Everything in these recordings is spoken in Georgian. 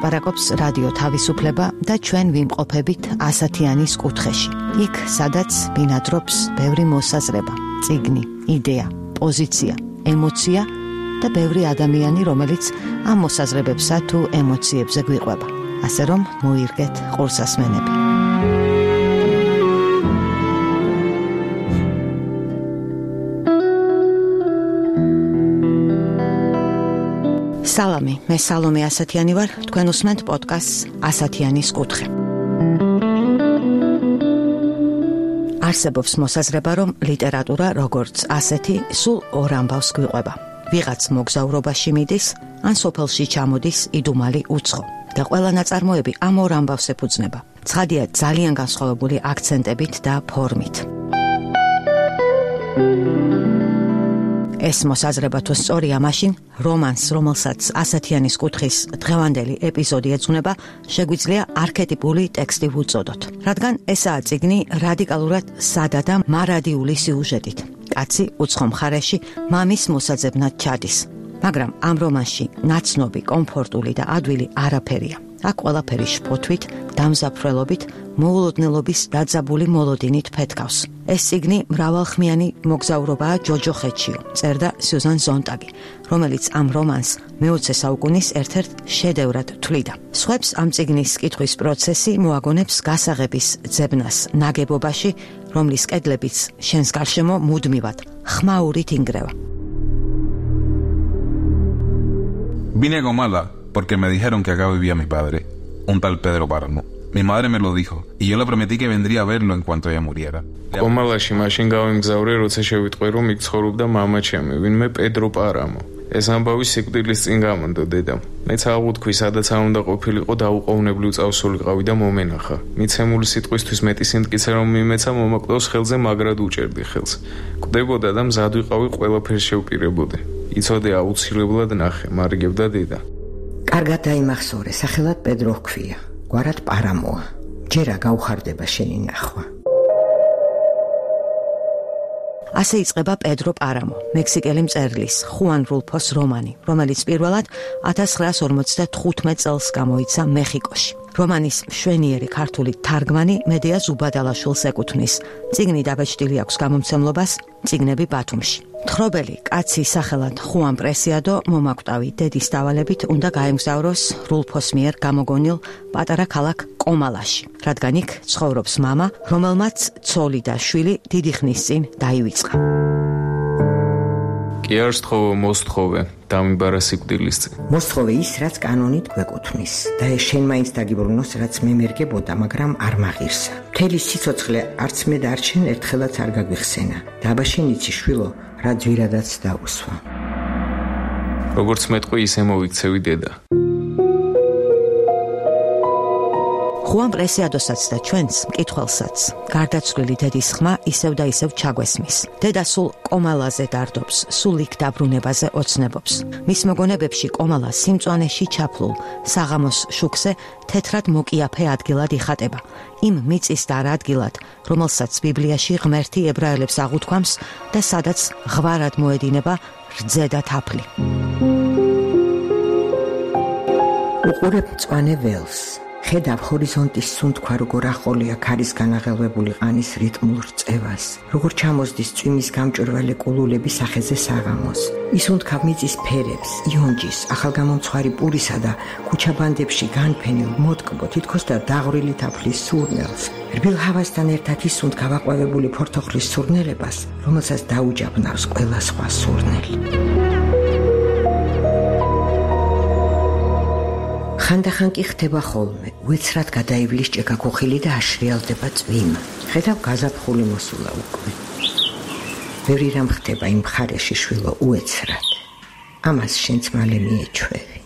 ლაპარაკობს რადიო თავისუფლება და ჩვენ ვიმყოფებით ასათიანის კუთხეში. იქ, სადაც ბინადრობს ბევრი მოსაზრება, წიგნი, იდეა, პოზიცია, ემოცია და ბევრი ადამიანი, რომელიც ამ მოსაზრებებსა თუ ემოციებზე გვიყვება. ასე რომ მოირგეთ ყურსასმენები. სალამი, მე სალომე ასათიანი ვარ, თქვენ უსმენთ პოდკასტს ასათიანის კუთხე. არსებობს მოსაზრება, რომ ლიტერატურა როგორც ასეთი სულ ორ ამბავს გვიყვება. ვიღაც მოგზაურობაში მიდის, ან სოფელში ჩამოდის იდუმალი უცხო. და ყველა ნაწარმოები ამ ორ ამბავს ეფუძნება. ცხადია ძალიან განსხვავებული აქცენტებით და ფორმით. ეს მოსაზრება თუ სწორია, მაშინ რომანს, რომელსაც ასათიანის კუთხის დღევანდელი ეპიზოდი ეძღვნება, შეგვიძლია არქეტიპული ტექსტი ვუწოდოთ. რადგან ესაა წიგნი რადიკალურად სადა და მარადიული სიუჟეტით. კაცი უცხო მხარეში მამის მოსაძებნად ჩადის. მაგრამ ამ რომანში ნაცნობი, კომფორტული და ადვილი არაფერია. აქ ყველაფერი შფოთვით, დამზაფრველობით, მოულოდნელობის დაძაბული მოლოდინით ფეთქავს. ეს წიგნი მრავალხმიანი მოგზაურობაა ჯოჯოხეთშიო, წერდა სიუზან ზონტაგი, რომელიც ამ რომანს მე-20 საუკუნის ერთ-ერთ შედევრად თვლიდა. სხვებს ამ წიგნის კითხვის პროცესი მოაგონებს გასაღების ძებნას ნაგებობაში, რომლის კედლებიც შენს გარშემო მუდმივად ხმაურით ინგრევა. Vine con Mala porque me dijeron que acá vivía mi padre, un tal Pedro Páramo. Mi madre me lo dijo y yo le prometí que vendría a verlo en cuanto ella muriera. Კომალაში მაშინ გავიმგზავრე, როცა შევიტყვე, რომ იქ ცხოვრობდა მამა ჩემი, ვინმე პედრო პარამო. ეს ამბავი სიკვდილის წინ გამონდო დედამ. მეც აღუთქვი, სადაც არ უნდა ყოფილიყო, დაუყოვნებლივ წავსულიყავი და მომენახა. მიცემული სიტყვისთვის მეტი სიმტკიცე რომ მიმეცა, მომაკვდავს ხელზე, მაგრად უჭერდი ხელს. კვდებოდა და მზად ვიყავი ყველაფერს შევპირებოდი. იცოდე აუცილებლად ნახე, მარიგებდა დედა. კარგად დაიმახსოვრე, სახელად პედრო ჰქვია, გვარად პარამოა. ჯერა გაუხარდება შენი ნახვა. ასე იწყება პედრო პარამო, მექსიკელი მწერლის ხუან რულფოს რომანი, რომელიც პირველად 1955 წელს გამოიცა მეხიკოში. რომანის მშვენიერი ქართული თარგმანი მედია ზუბადალაშვილს ეკუთვნის. წიგნი დაბეჭდილი აქვს გამომცემლობას წიგნები ბათუმში. თხრობელი კაცი სახელად ხუან პრესიადო მომაკვდავი დედის დავალებით უნდა გაემგზავროს რულფოს მიერ გამოგონილ პატარა ქალაქ კომალაში, რადგან იქ ცხოვრობს მამა, რომელმაც ცოლი და შვილი დიდი ხნის წინ დაივიწყა. კი არ სთხოვო, მოსთხოვე, დამიბარა სიკვდილის წინ. მოსთხოვე ის, რაც კანონით გვეკუთვნის და ეს შენ მაინც დაგიბრუნოს, რაც მე მერგებოდა, მაგრამ არ მაღირსა. მთელი სიცოცხლე არც მე და არც შენ ერთხელაც არ გაგვიხსენა. და აბა შენ იცი შვილო, რა ძვირადაც დაუსვა. როგორც მეტყვი, ისე მოვიქცევი დედა. ხუან პრესიადოსაც და ჩვენს მკითხველსაც გარდაცვლილი დედის ხმა ისევ და ისევ ჩაგვესმის. დედა სულ კომალაზე დარდობს, სულ იქ დაბრუნებაზე ოცნებობს. მის მოგონებებში კომალა სიმწვანეში ჩაფლულ, საღამოს შუქზე თეთრად მოკიაფე ადგილად იხატება. იმ მიწის და არ ადგილად, რომელსაც ბიბლიაში ღმერთი ებრაელებს აღუთქვამს და სადაც ღვარად მოედინება რძე და თაფლი. უყურებ მწვანე ველს. ხედავ ჰორიზონტის სუნთქვა, როგორ ახოლია ქარის განაღელვებული ყანის რიტმულ რწევას, როგორ ჩამოსდის წვიმის გამჭვირვალე კულულები სახეზე საღამოს. ისუნთქავ მიწის ფერებს, იონჯის, ახალგამომცხვარი პურისა და ქუჩაბანდებში განფენილ მოტკბო, თითქოს და დაღვრილი თაფლის სურნელს. რბილ ჰავასთან ერთად ისუნთქავ აყვავებული ფორთოხლის სურნელებას, რომელსაც დაუჯაბნავს ყველა სხვა სურნელი. ხანდახან კი ხდება ხოლმე, უეცრად გადაივლის ჭექაქუხილი და აშრიალდება წვიმა. ხედავ გაზაფხული მოსულა უკვე. ბევრი რამ ხდება იმ მხარეში შვილო უეცრად. ამას შენც მალე მიეჩვევი.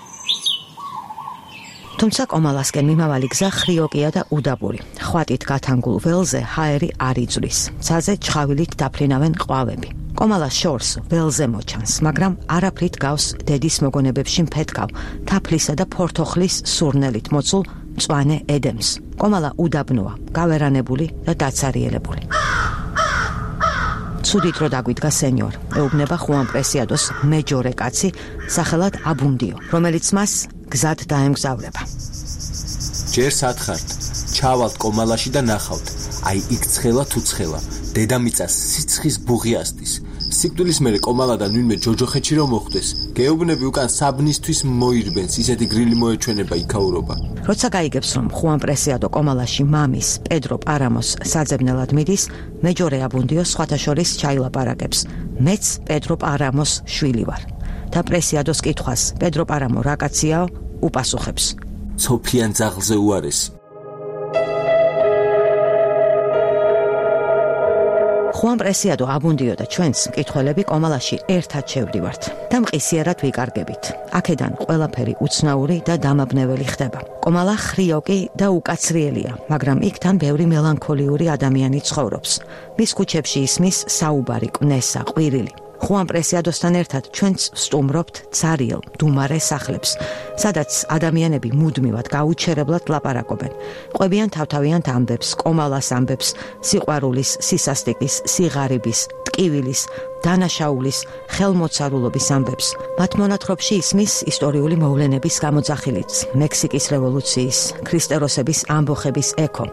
თუმცა კომალასკენ მიმავალი გზა ხრიოკია და უდაბური. ხვატით გათანგულ ველზე ჰაერი არ იძლვის. ცაზე ჩხავილით დაფლინავენ ყვავები. კომალა შორს ველზე მოჩანს, მაგრამ არაფრით გავს დედის მოგონებებში მფეთქავ, თაფლისა და ფორთოხლის სურნელით მოცულ მწვანე ედემს. კომალა უდაბნოა, გავერანებული და დაცარიელებული. ცუდი დრო დაგვიდგა სენიორ, ეუბნება ხუან პრესიადოს მეჯორე კაცი, სახელად აბუნდიო, რომელიც მას გზად დაემგზავრება. ჯერ სათხართ, ჩავალთ კომალაში და ნახავთ. აი იქ ცხელა თუ ცხელა, დედამიწას სიცხის ბუღი ასდის. სიკვდილის მერე კომალადან ვინმე ჯოჯოხეთში რომ მოხვდეს, გეუბნები უკან საბნისთვის მოირბენს, ისეთი გრილი მოეჩვენება იქაურობა. როცა გაიგებს, რომ ხუან პრესიადო კომალაში მამის, პედრო პარამოს საძებნელად მიდის, მეჯორე აბუნდიო სხვათა შორის ჩაილაპარაკებს. მეც პედრო პარამოს შვილი ვარ. და პრესიადოს კითხვას, პედრო პარამო რა კაციაო, უპასუხებს. სოფიან ძაღლზე უარესი. ხუან პრესიადო აბუნდიო და ჩვენც მკითხველები კომალაში ერთად შევდივართ და მყისიერად ვიკარგებით. აქედან ყველაფერი უცნაური და დამაბნეველი ხდება. კომალა ხრიოკი და უკაცრიელია, მაგრამ იქთან ბევრი მელანქოლიური ადამიანი ცხოვრობს. მის ქუჩებში ისმის საუბარი, კვნესა, ყვირილი. ხუან პრესიადოსთან ერთად ჩვენც ვსტუმრობთ ცარიელ, დუმარე სახლებს, სადაც ადამიანები მუდმივად გაუჩერებლად ლაპარაკობენ. ყვებიან თავთავიანთ ამბებს, კომალას ამბებს, სიყვარულის, სისასტიკის, სიღარიბის, ტკივილის, დანაშაულის, ხელმოცარულობის ამბებს. მათ მონათხრობში ისმის ისტორიული მოვლენების გამოძახილიც, მექსიკის რევოლუციის, ქრისტეროსების ამბოხების ექო.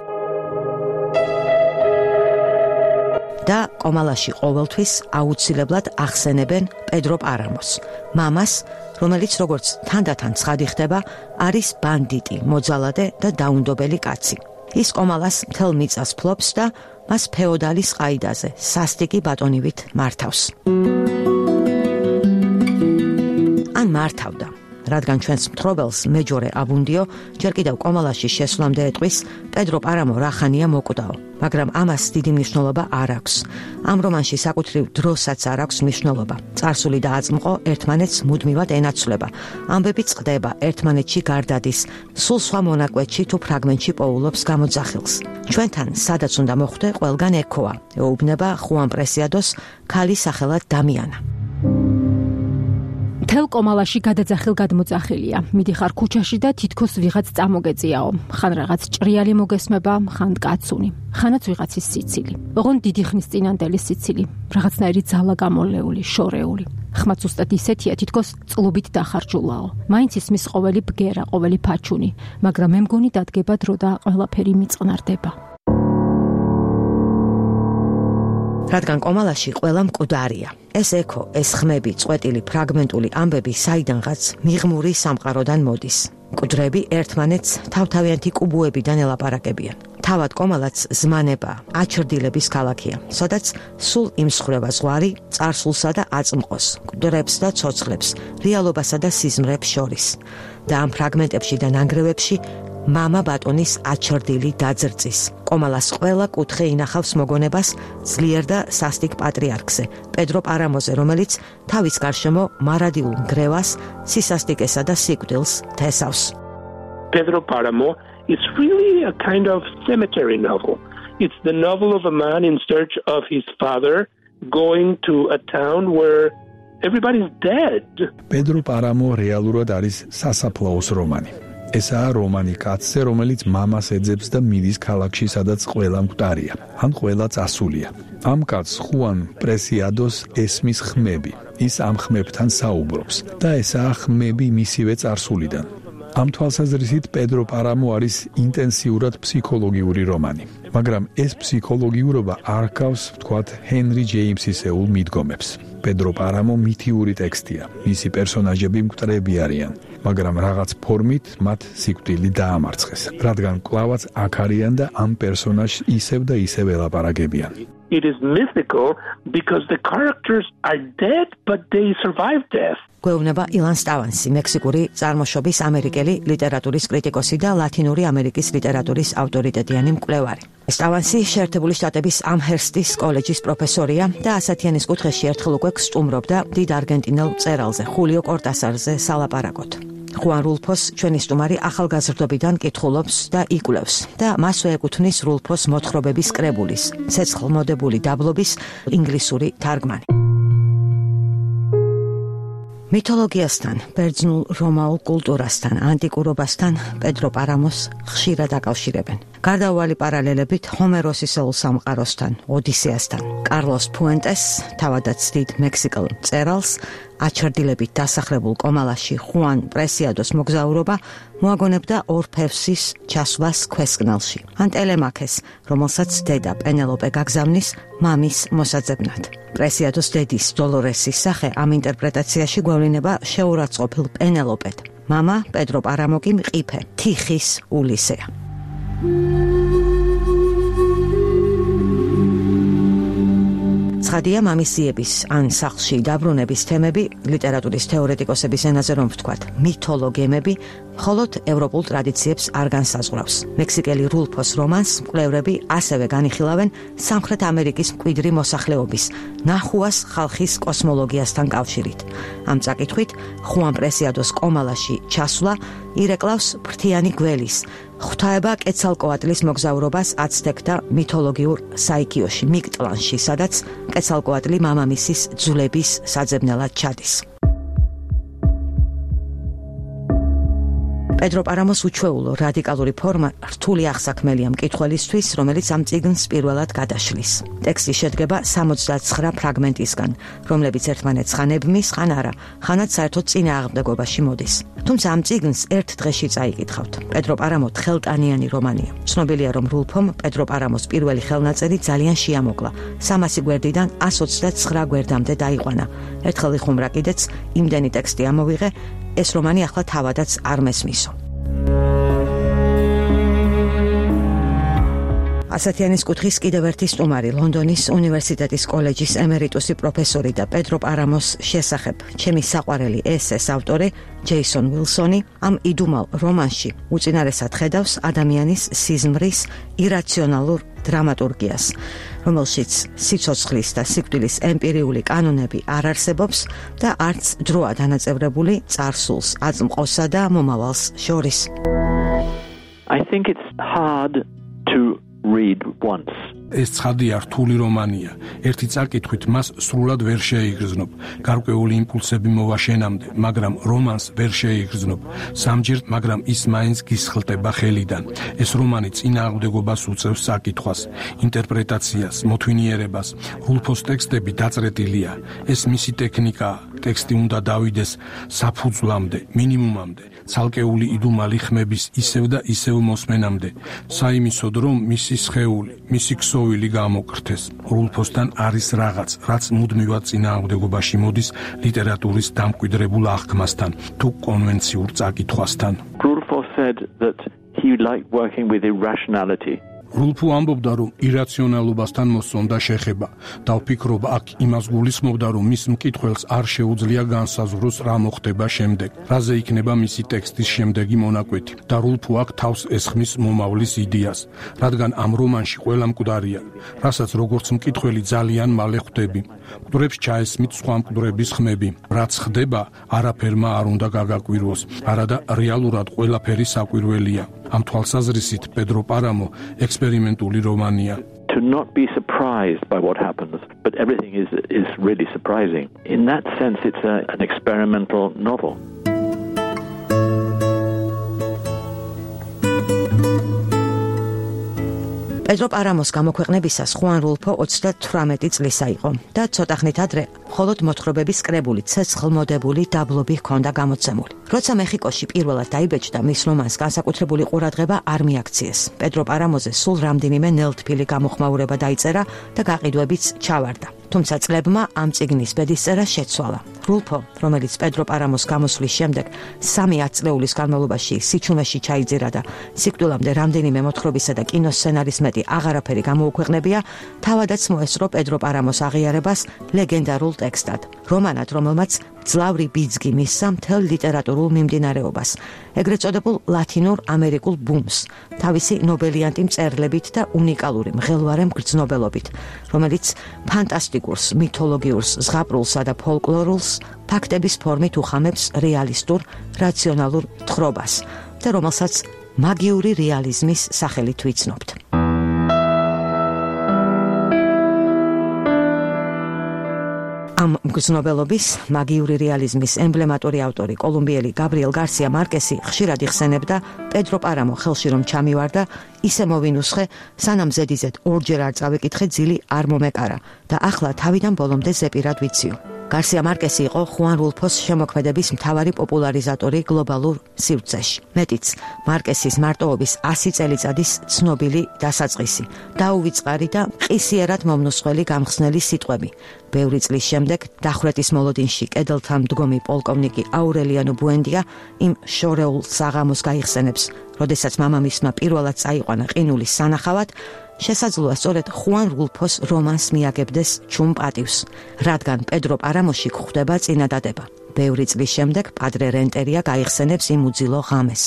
და კომალაში ყოველთვის აუცილებლად ახსენებენ პედრო პარამოს, მამას, რომელიც როგორც თანდათან ცხადი ხდება, არის ბანდიტი, მოძალადე და დაუნდობელი კაცი. ის კომალას მთელ მიწას ფლობს და მას ფეოდალის ყაიდაზე, სასტიკი ბატონივით მართავს. ან მართავდა, რადგან ჩვენს მთხრობელს მეჯორე აბუნდიო ჯერ კიდევ კომალაში შესვლამდე ეტყვის, პედრო პარამო რახანია მოკვდაო, მაგრამ ამას დიდი მნიშვნელობა არ აქვს. ამ რომანში საკუთრივ დროსაც არ აქვს მნიშვნელობა. წარსული და აწმყო ერთმანეთს მუდმივად ენაცვლება. ამბები წყდება, ერთმანეთში გარდადის, სულ სხვა მონაკვეთში თუ ფრაგმენტში პოულობს გამოძახილს. ჩვენთან სადაც უნდა მოხვდე, ყველგან ექოა, ეუბნება ხუან პრესიადოს ქალის სახელად დამიანა. მთელ კომალაში გადაძახილ გადმოძახილია. მიდიხარ ქუჩაში და თითქოს ვიღაც წამოგეწიაო. ხან რაღაც ჭრიალი მოგესმება, ხან კაცუნი. ხანაც ვიღაცის სიცილი. ოღონდ დიდი ხნის წინანდელი სიცილი. რაღაცნაირი ძალა გამოლეული, შორეული. ხმაც უსტად ისეთია, თითქოს წყლობით დახარჯულაო. მაინც ისმის ყოველი ბგერა, ყოველი ფაჩუნი, მაგრამ მე მგონი დადგება დრო და ყველაფერი მიწყნარდება. რადგან კომალაში ყველა მკვდარია. ეს ექო, ეს ხმები, წვეტილი, ფრაგმენტული ამბები საიდანღაც მიღმური სამყაროდან მოდის. მკვდრები ერთმანეთს თავთავიანთი კუბუებიდან ელაპარაკებიან. თავად კომალაც ზმანება, აჩრდილების ქალაქია, სადაც სულ იმსხვრება ზღვარი წარსულსა და აწმყოს, მკვდრებს და ცოცხლებს, რეალობასა და სიზმრებს შორის. და ამ ფრაგმენტებში და ნანგრევებში მამა ბატონის აჩრდილი დაძრწის. კომალას ყველა კუთხე ინახავს მოგონებას ძლიერ და სასტიკ პატრიარქზე, პედრო პარამოზე, რომელიც თავის გარშემო მარადილულ მგრევას, სისასტიკესა და სიკვდილს თესავს. Pedro Paramo is really a kind of cemetery novel. It's the novel of a man in search of his father going to a town where everybody's dead. Pedro Paramo რეალურად არის სასაფლაოს რომანი. ესაა რომანი კაცზე, რომელიც მამას ეძებს და მიდის ქალაქში, სადაც ყველა მკვდარია, ან ყველა წასულია. ამ კაცს ხუან პრესიადოს ესმის ხმები. ის ამ ხმებთან საუბრობს და ესაა ხმები მისივე წარსულიდან. ამ თვალსაზრისით პედრო პარამო არის ინტენსიურად ფსიქოლოგიური რომანი, მაგრამ ეს ფსიქოლოგიურობა არ გავს, ვთქვათ, ჰენრი ჯეიმსისეულ მიდგომებს. პედრო პარამო მითიური ტექსტია, მისი პერსონაჟები მკვდრები არიან, მაგრამ რაღაც ფორმით მათ სიკვდილი დაამარცხეს, რადგან კლავაც აქ არიან და ამ პერსონაჟს ისევ და ისევ ელაპარაკებიან. It is mythical because the characters are dead but they survive death. გვეუბნება ილან სტავანსი, მექსიკური წარმოშობის ამერიკელი ლიტერატურის კრიტიკოსი და ლათინური ამერიკის ლიტერატურის ავტორიტეტიანი მკვლევარი. სტავანსი შეერთებული შტატების ამჰერსტის კოლეჯის პროფესორია და ასათიანის კუთხეში ერთხელ უკვე გსტუმრობდა დიდ არგენტინელ მწერალზე, ხულიო კორტასარზე სალაპარაკოთ. ხუან რულფოს ჩვენი სტუმარი ახალგაზრდობიდან კითხულობს და იკვლევს და მასვე ეკუთვნის რულფოს მოთხრობების კრებულის, ცეცხლმოდებული დაბლობის ინგლისური თარგმანი. მითოლოგიასთან, ბერძნულ რომაულ კულტურასთან, ანტიკურობასთან პედრო პარამოს ხშირად აკავშირებენ. გარდაუვალი პარალელებით ჰომეროსის ელულ სამყაროსთან, ოდისეასთან, კარლოს ფუენტეს, თავადაც დიდ მექსიკელ მწერალს, აჩრდილებით დასახლებულ კომალაში ხუან პრესიადოს მოგზაურობა მოაგონებდა ორფევსის ჩასვლას ქვესკნელში, ან ტელემაქეს, რომელსაც დედა პენელოპე გაგზავნის მამის მოსაძებნად. პრესიადოს დედის დოლორესის სახე ამ ინტერპრეტაციაში გვევლინება შეურაცხყოფილ პენელოპედ. მამა პედრო პარამო კი მყიფე, თიხის ულისეა. ცხადია, მამისიების ან სახლში დაბრუნების თემები ლიტერატურის თეორეტიკოსების ენაზე რომ ვთქვათ, მითოლოგემები, მხოლოდ ევროპულ ტრადიციებს არ განსაზღვრავს. მექსიკელი რულფოს რომანს მკვლევრები ასევე განიხილავენ სამხრეთ ამერიკის მკვიდრი მოსახლეობის, ნახუას ხალხის კოსმოლოგიასთან კავშირით. ამ წაკითხვით, ხუან პრესიადოს კომალაში ჩასვლა ირეკლავს ფრთიანი გველის, ღვთაება კეცალკოატლის მოგზაურობას აცტეკთა მითოლოგიურ საიქიოში, მიგტლანში, სადაც კეცალკოატლი მამამისის ძვლების საძებნელად ჩადის. პედრო პარამოს უჩვეულო რადიკალური ფორმა რთული აღსაქმელია მკითხველისთვის, რომელიც ამ წიგნს პირველად გადაშლის. ტექსტი შედგება 69 ფრაგმენტისგან, რომლებიც ერთმანეთს ხან ებმის, ხან არა, ხანაც საერთოდ წინააღმდეგობაში მოდის. თუმცა ამ წიგნს ერთ დღეში წაიკითხავთ. პედრო პარამო თხელტანიანი რომანია. ცნობილია, რომ რულფომ პედრო პარამოს პირველი ხელნაწერი ძალიან შეამოკლა. 300 გვერდიდან 129 გვერდამდე დაიყვანა. ერთხელ იხუმრა კიდეც, იმდენი ტექსტი ამოვიღე, ეს რომანი ახლა თავადაც არ მესმისო. ასათიანის კუთხის კიდევ ერთი სტუმარი, ლონდონის უნივერსიტეტის კოლეჯის ემერიტუსი პროფესორი და პედრო პარამოს შესახებ ჩემი საყვარელი ესეს ავტორი ჯეისონ უილსონი ამ იდუმალ რომანში უწინარესად ხედავს ადამიანის სიზმრის ირაციონალურ დრამატურგიას, რომელშიც სიცოცხლის და სიკვდილის ემპირიული კანონები არ არსებობს და არც დროა დანაწევრებული წარსულს, აწმყოსა და მომავალს შორის. I think it's hard to read once. ეს ცხადია რთული რომანია. ერთი წაკითხვით მას სრულად ვერ შეიგრძნობ. გარკვეული იმპულსები მოვაშენამდე, მაგრამ რომანს ვერ შეიგრძნობ. სამჯერ, მაგრამ ის მაინც გისხლტება ხელიდან. ეს რომანი წინააღმდეგობას უწევს საკითხვას, ინტერპრეტაციას, მოთვინიერებას. რულფოს ტექსტები დაწრეტილია. ეს მისი ტექნიკაა. ტექსტი უნდა დავიდეს საფუძვლამდე, მინიმუმამდე, ცალკეული იდუმალი ხმების ისევ და ისევ მოსმენამდე. საიმისოდ, რომ მისი სხეული, მისი ქსოვილი გამოკრთეს. რულფოსთან არის რაღაც, რაც მუდმივად წინააღმდეგობაში მოდის ლიტერატურის დამკვიდრებულ აღქმასთან თუ კონვენციურ წაკითხვასთან. Rulfo said that he liked working with irrationality. რულფო ამბობდა, რომ ირაციონალობასთან მოსწონდა შეხება და ვფიქრობ, აქ იმას გულისხმობდა, რომ მის მკითხველს არ შეუძლია განსაზღვროს რა მოხდება შემდეგ, რაზე იქნება მისი ტექსტის შემდეგი მონაკვეთი და რულფო აქ თავს ესხმის მომავლის იდეას, რადგან ამ რომანში ყველა მკვდარია, რასაც როგორც მკითხველი ძალიან მალე ხვდები. მკვდრებს ჩაესმით სხვა მკვდრების ხმები, რაც ხდება, არაფერმა არ უნდა გაგაკვირვოს, არადა რეალურად ყველაფერი საკვირველია. ამ თვალსაზრისით პედრო პარამო ექსპერიმენტული რომანია. To not be surprised by what happens, but everything is really surprising. In that sense, it's an experimental novel. პედრო პარამოს გამოქვეყნებისას ხუან რულფო 38 წლისა იყო და ცოტა ხნით ადრე მხოლოდ მოთხრობების კრებული ცეცხლმოდებული დაბლობი ჰქონდა გამოცემული. როცა მეხიკოში პირველად დაიბეჭდა, მის რომანს განსაკუთრებული ყურადღება არ მიაქციეს. პედრო პარამოზე სულ რამდენიმე ნელთბილი გამოხმაურება დაიწერა და გაყიდვებიც ჩავარდა. თუმცა წლებმა ამ წიგნის ბედისწერა შეცვალა. რულფო, რომელიც პედრო პარამოს გამოსვლის შემდეგ 3 ათწლეულის განმავლობაში სიჩუმეში ჩაიძირა და სიკვდილამდე რამდენიმე მოთხრობისა და კინოსცენარის მეტი აღარაფერი გამოუქვეყნებია, თავადაც მოესწრო პედრო პარამოს აღიარებას ლეგენდარულ ტექსტად. რომანად, რომელმაც ძლავრი ბიძგი მისცა მთელ ლიტერატურულ მიმდინარეობას, ეგრეთ წოდებულ ლათინურ ამერიკულ ბუმს, თავისი ნობელიანტი მწერლებით და უნიკალური მღელვარე მგრძნობელობით, რომელიც ფანტასტიკურს, მითოლოგიურს, ზღაპრულსა და ფოლკლორულს ფაქტების ფორმით უხამებს რეალისტურ, რაციონალურ თხრობას და რომელსაც მაგიური რეალიზმის სახელით ვიცნობთ. ამ მგრძნობელობის მაგიური რეალიზმის ემბლემატური ავტორი კოლუმბიელი გაბრიელ გარსია მარკესი ხშირად იხსენებდა პედრო პარამო ხელში რომ ჩამივარდა ისე მოვინუსხე სანამ ზედიზედ ორჯერ არ წავეკითხე ძილი არ მომეკარა და ახლა თავიდან ბოლომდე ზეპირად ვიციო. გარსია მარკესი იყო ხუან რულფოს შემოქმედების მთავარი პოპულარიზატორი გლობალურ სივრცეში. მეტიც, მარკესის მარტოობის 100 წელიწადის ცნობილი დასაწყისი, დაუვიწყარი და ყისიერად მომნუსხველი გამხსნელი სიტყვები. ბევრი წლის შემდეგ დახვრეტის მოლოდინში კედელთან მდგომი პოლკოვნიკი აურელიანო ბუენდია იმ შორეულ საღამოს გაიხსენებს, როდესაც მამამისმა პირველად წაიყვანა ყინულის სანახავად, შესაძლოა სწორედ ხუან რულფოს რომანს მიაგებდეს ჩუმ პატივს, რადგან პედრო პარამოში გვხვდება წინადადება. ბევრი წლის შემდეგ პადრე რენტერია გაიხსენებს იმ უძილო ღამეს.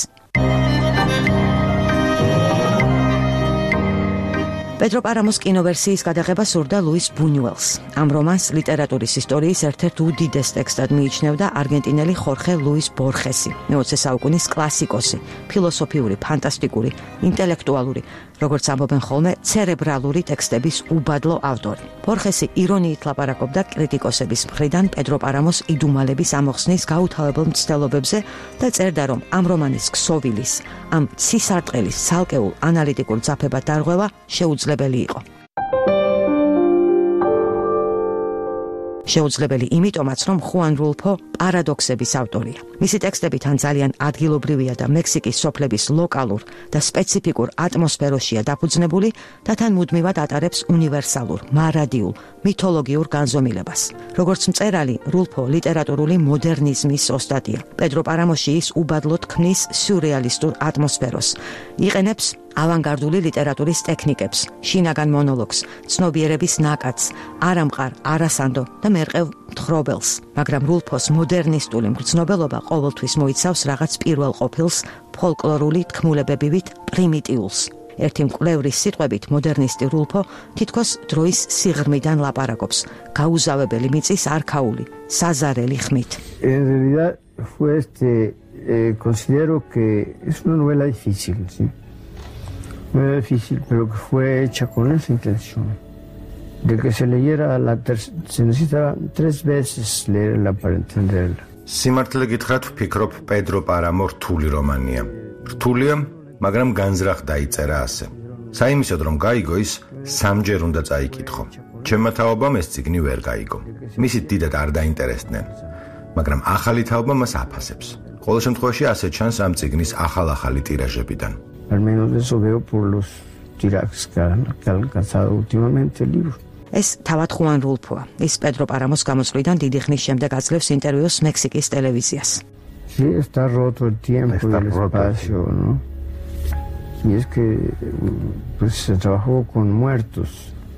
პედრო პარამოს კინოვერსიის გადაღება სურდა ლუის ბუნიუელს. ამ რომანს ლიტერატურის ისტორიის ერთ-ერთ უდიდეს ტექსტად მიიჩნევდა არგენტინელი ხორხე ლუის ბორხესი, მე-20 საუკუნის კლასიკოსი, ფილოსოფიური, ფანტასტიკური, ინტელექტუალური, როგორც ამბობენ ხოლმე, ცერებრალური ტექსტების უბადლო ავტორი. ბორხესი ირონიით ლაპარაკობდა კრიტიკოსების მხრიდან პედრო პარამოს იდუმალების ამოხსნის გაუთავებელ მცდელობებზე და წერდა, რომ ამ რომანის ქსოვილის, ამ ცისარტყელის ცალკეულ ანალიტიკურ ძაფებად დარღვევა შეუძლებელი იყო. შეუძლებელი იმიტომაც, რომ ხუან რულფო პარადოქსების ავტორია. მისი ტექსტები თან ძალიან ადგილობრივია და მექსიკის სოფლების ლოკალურ და სპეციფიკურ ატმოსფეროშია დაფუძნებული და თან მუდმივად ატარებს უნივერსალურ, მარადიულ, მითოლოგიურ განზომილებას. როგორც მწერალი, რულფო ლიტერატურული მოდერნიზმის ოსტატია. პედრო პარამოში ის უბადლოდ ქმნის სიურეალისტურ ატმოსფეროს. იყენებს ავანგარდული ლიტერატურის ტექნიკებს, შინაგან მონოლოგს, ცნობიერების ნაკადს, არამყარ, არასანდო და მერყევ მთხრობელს, მაგრამ რულფოს მოდერნისტული მგრძნობელობა ყოველთვის მოიცავს რაღაც პირველ ყოფილს, ფოლკლორული თქმულებებივით პრიმიტიულს. ერთი მკვლევრის სიტყვებით მოდერნისტი რულფო თითქოს დროის სიღრმიდან ლაპარაკობს, გაუზავებელი მიწის არქაული, საზარელი ხმით. En realidad fue considero que es una novela difícil, ¿sí? No era difícil, pero que fue hecha con esa intención de que se leyera se necesitaba 3 veces leerla para entenderla. Სიმართლე გითხრათ, ვფიქრობ, პედრო პარამო რთული რომანია. რთულია, მაგრამ განზრახ დაიწერა ასე. საიმისოდ რომ გაიგო ის, 3ჯერ უნდა წაიკითხო. ჩემმა თაობამ ეს წიგნი ვერ გაიგო. მისი დიდად არ დაინტერესდნენ, მაგრამ ახალი თაობა მას აფასებს. ყოველ შემთხვევაში ასე ჩანს ამ წიგნის ახალ-ახალი ტირაჟებიდან. Al menos eso veo por los tirajes que ha alcanzado últimamente el libro. ეს თავად ხუან რულფოა. ის პედრო პარამოს გამოწვიდან დიდი ხნის შემდეგ აძლევს ინტერვიუს მექსიკის ტელევიზიას. Sí, está roto el tiempo y el espacio, ¿no? Y es que pues, se trabajó con muertos